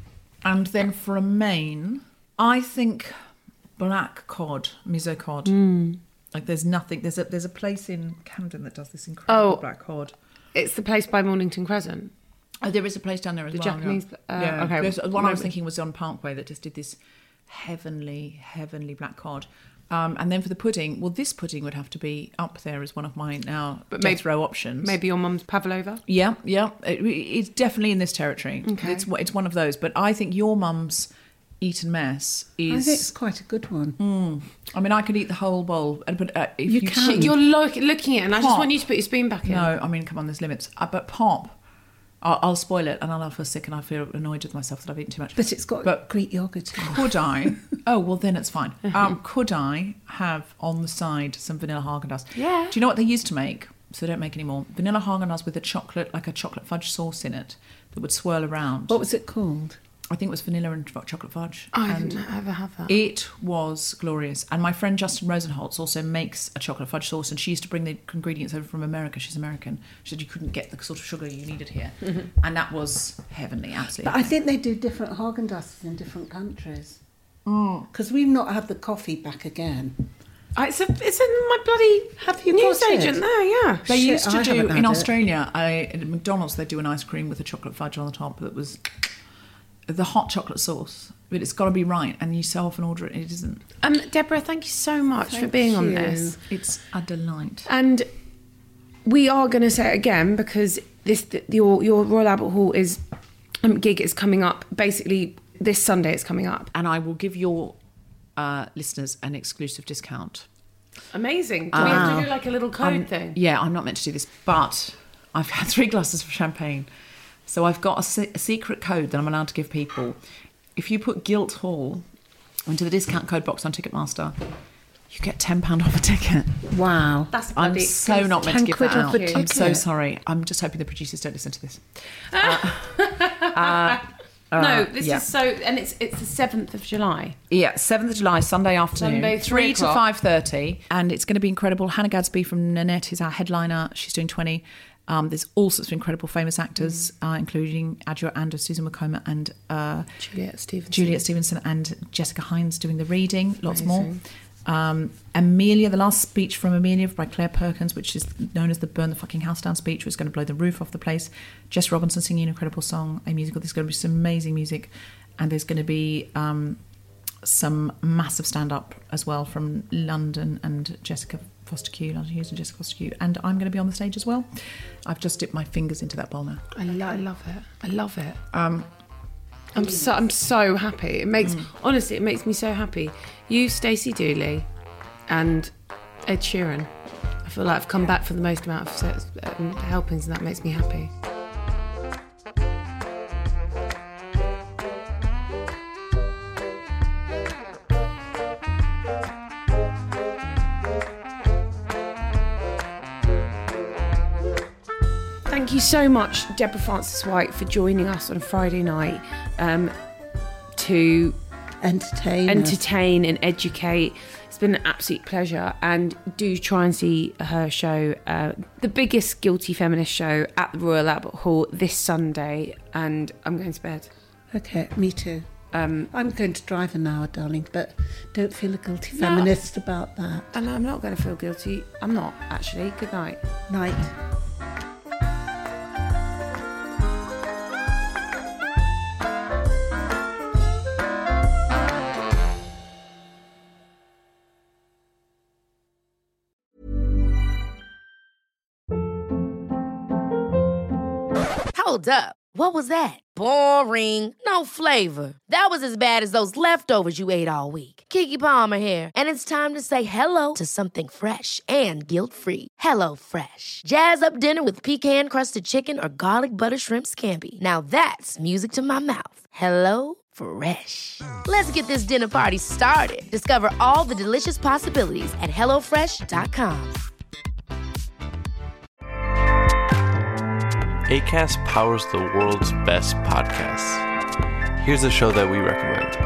And then for a main, I think black cod, miso cod. Like there's nothing. There's a place in Camden that does this incredible black cod. It's the place by Mornington Crescent. Oh, there is a place down there as well. Japanese. Yeah. Okay. There's one I was thinking was on Parkway that just did this heavenly black cod. And then for the pudding, well, this pudding would have to be up there as one of my now death row options. Maybe your mum's pavlova. Yeah. It's definitely in this territory. Okay. It's one of those. But I think your mum's Eton mess is. I think it's quite a good one. I mean, I could eat the whole bowl, but if You can. You're looking at it, and I just Pop. want you to put your spoon back in. No, I mean, come on, there's limits. But pop. I'll spoil it and I'll feel sick and I feel annoyed with myself that I've eaten too much. But it's got Greek yogurt in it. Could I? Oh, well, then it's fine. Could I have on the side some vanilla Haagen-Dazs? Yeah. Do you know what they used to make? So they don't make anymore. Vanilla Haagen-Dazs with a chocolate fudge sauce in it that would swirl around. What was it called? I think it was vanilla and chocolate fudge. I and didn't ever have that. It was glorious. And my friend Justin Rosenholtz also makes a chocolate fudge sauce, and she used to bring the ingredients over from America. She's American. She said you couldn't get the sort of sugar you needed here. And that was heavenly, absolutely. But I think they do different Haagen-Dazs in different countries. Because we've not had the coffee back again. It's in my bloody news agent there, yeah. They used to I do, haven't had in it. Australia, at McDonald's, they do an ice cream with a chocolate fudge on the top that was the hot chocolate sauce. But it's got to be right, and you so often order it, and it isn't. Deborah, thank you so much for being on this. It's a delight. And we are going to say it again because your Royal Albert Hall gig is coming up. Basically, this Sunday it's coming up. And I will give your listeners an exclusive discount. Amazing. Do we have to do like a little code thing? Yeah, I'm not meant to do this, but I've had 3 glasses of champagne. So I've got a secret code that I'm allowed to give people. If you put Guilt Hall into the discount code box on Ticketmaster, you get £10 off a ticket. Wow. That's I'm so not meant to give that off out. a I'm so ticket. sorry. I'm just hoping the producers don't listen to this. No, this yeah. is so, and it's the 7th of July. Yeah, 7th of July, Sunday afternoon. Sunday, 3 to 3:00. 5:30. And it's going to be incredible. Hannah Gadsby from Nanette is our headliner. She's doing 20. There's all sorts of incredible famous actors, including Adjoa Andoh, Susan Wokoma, and Juliet Stevenson and Jessica Hines doing the reading. Lots more. Amelia, the last speech from Amelia by Claire Perkins, which is known as the Burn the Fucking House Down speech, was going to blow the roof off the place. Jess Robinson singing an incredible song, a musical. There's going to be some amazing music, and there's going to be some massive stand-up as well from London and Jessica Foster Q, London Hughes and Jessica Foster Q, and I'm going to be on the stage as well. I've just dipped my fingers into that bowl now. I love it. I love it. I'm so happy. It makes honestly, it makes me so happy. You, Stacey Dooley, and Ed Sheeran. I feel like I've come back for the most amount of helpings, and that makes me happy. Thank you so much, Deborah Frances-White, for joining us on a Friday night to entertain and educate. It's been an absolute pleasure, and do try and see her show, the biggest guilty feminist show at the Royal Albert Hall this Sunday, and I'm going to bed. Okay, me too. I'm going to drive an hour, darling, but don't feel a guilty feminist about that. And I'm not going to feel guilty. I'm not, actually. Good night. Night. Hold up. What was that? Boring. No flavor. That was as bad as those leftovers you ate all week. Keke Palmer here, and it's time to say hello to something fresh and guilt-free. Hello Fresh. Jazz up dinner with pecan-crusted chicken or garlic butter shrimp scampi. Now that's music to my mouth. Hello Fresh. Let's get this dinner party started. Discover all the delicious possibilities at HelloFresh.com. Acast powers the world's best podcasts. Here's a show that we recommend.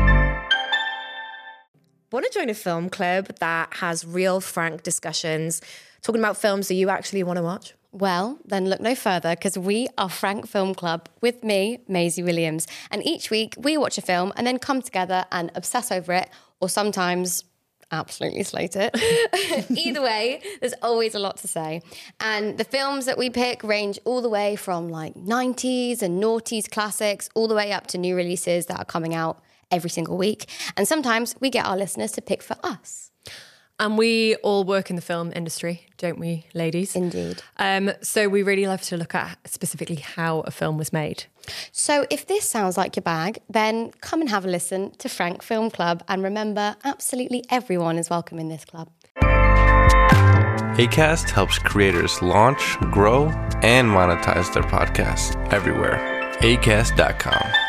Want to join a film club that has real, frank discussions, talking about films that you actually want to watch? Well, then look no further, because we are Frank Film Club with me, Maisie Williams. And each week we watch a film and then come together and obsess over it, or sometimes absolutely slate it. Either way, there's always a lot to say. And the films that we pick range all the way from like 90s and noughties classics all the way up to new releases that are coming out every single week. And sometimes we get our listeners to pick for us. And we all work in the film industry, don't we, ladies? Indeed. So we really love to look at specifically how a film was made. So if this sounds like your bag, then come and have a listen to Frank Film Club. And remember, absolutely everyone is welcome in this club. Acast helps creators launch, grow, and monetize their podcasts everywhere. Acast.com.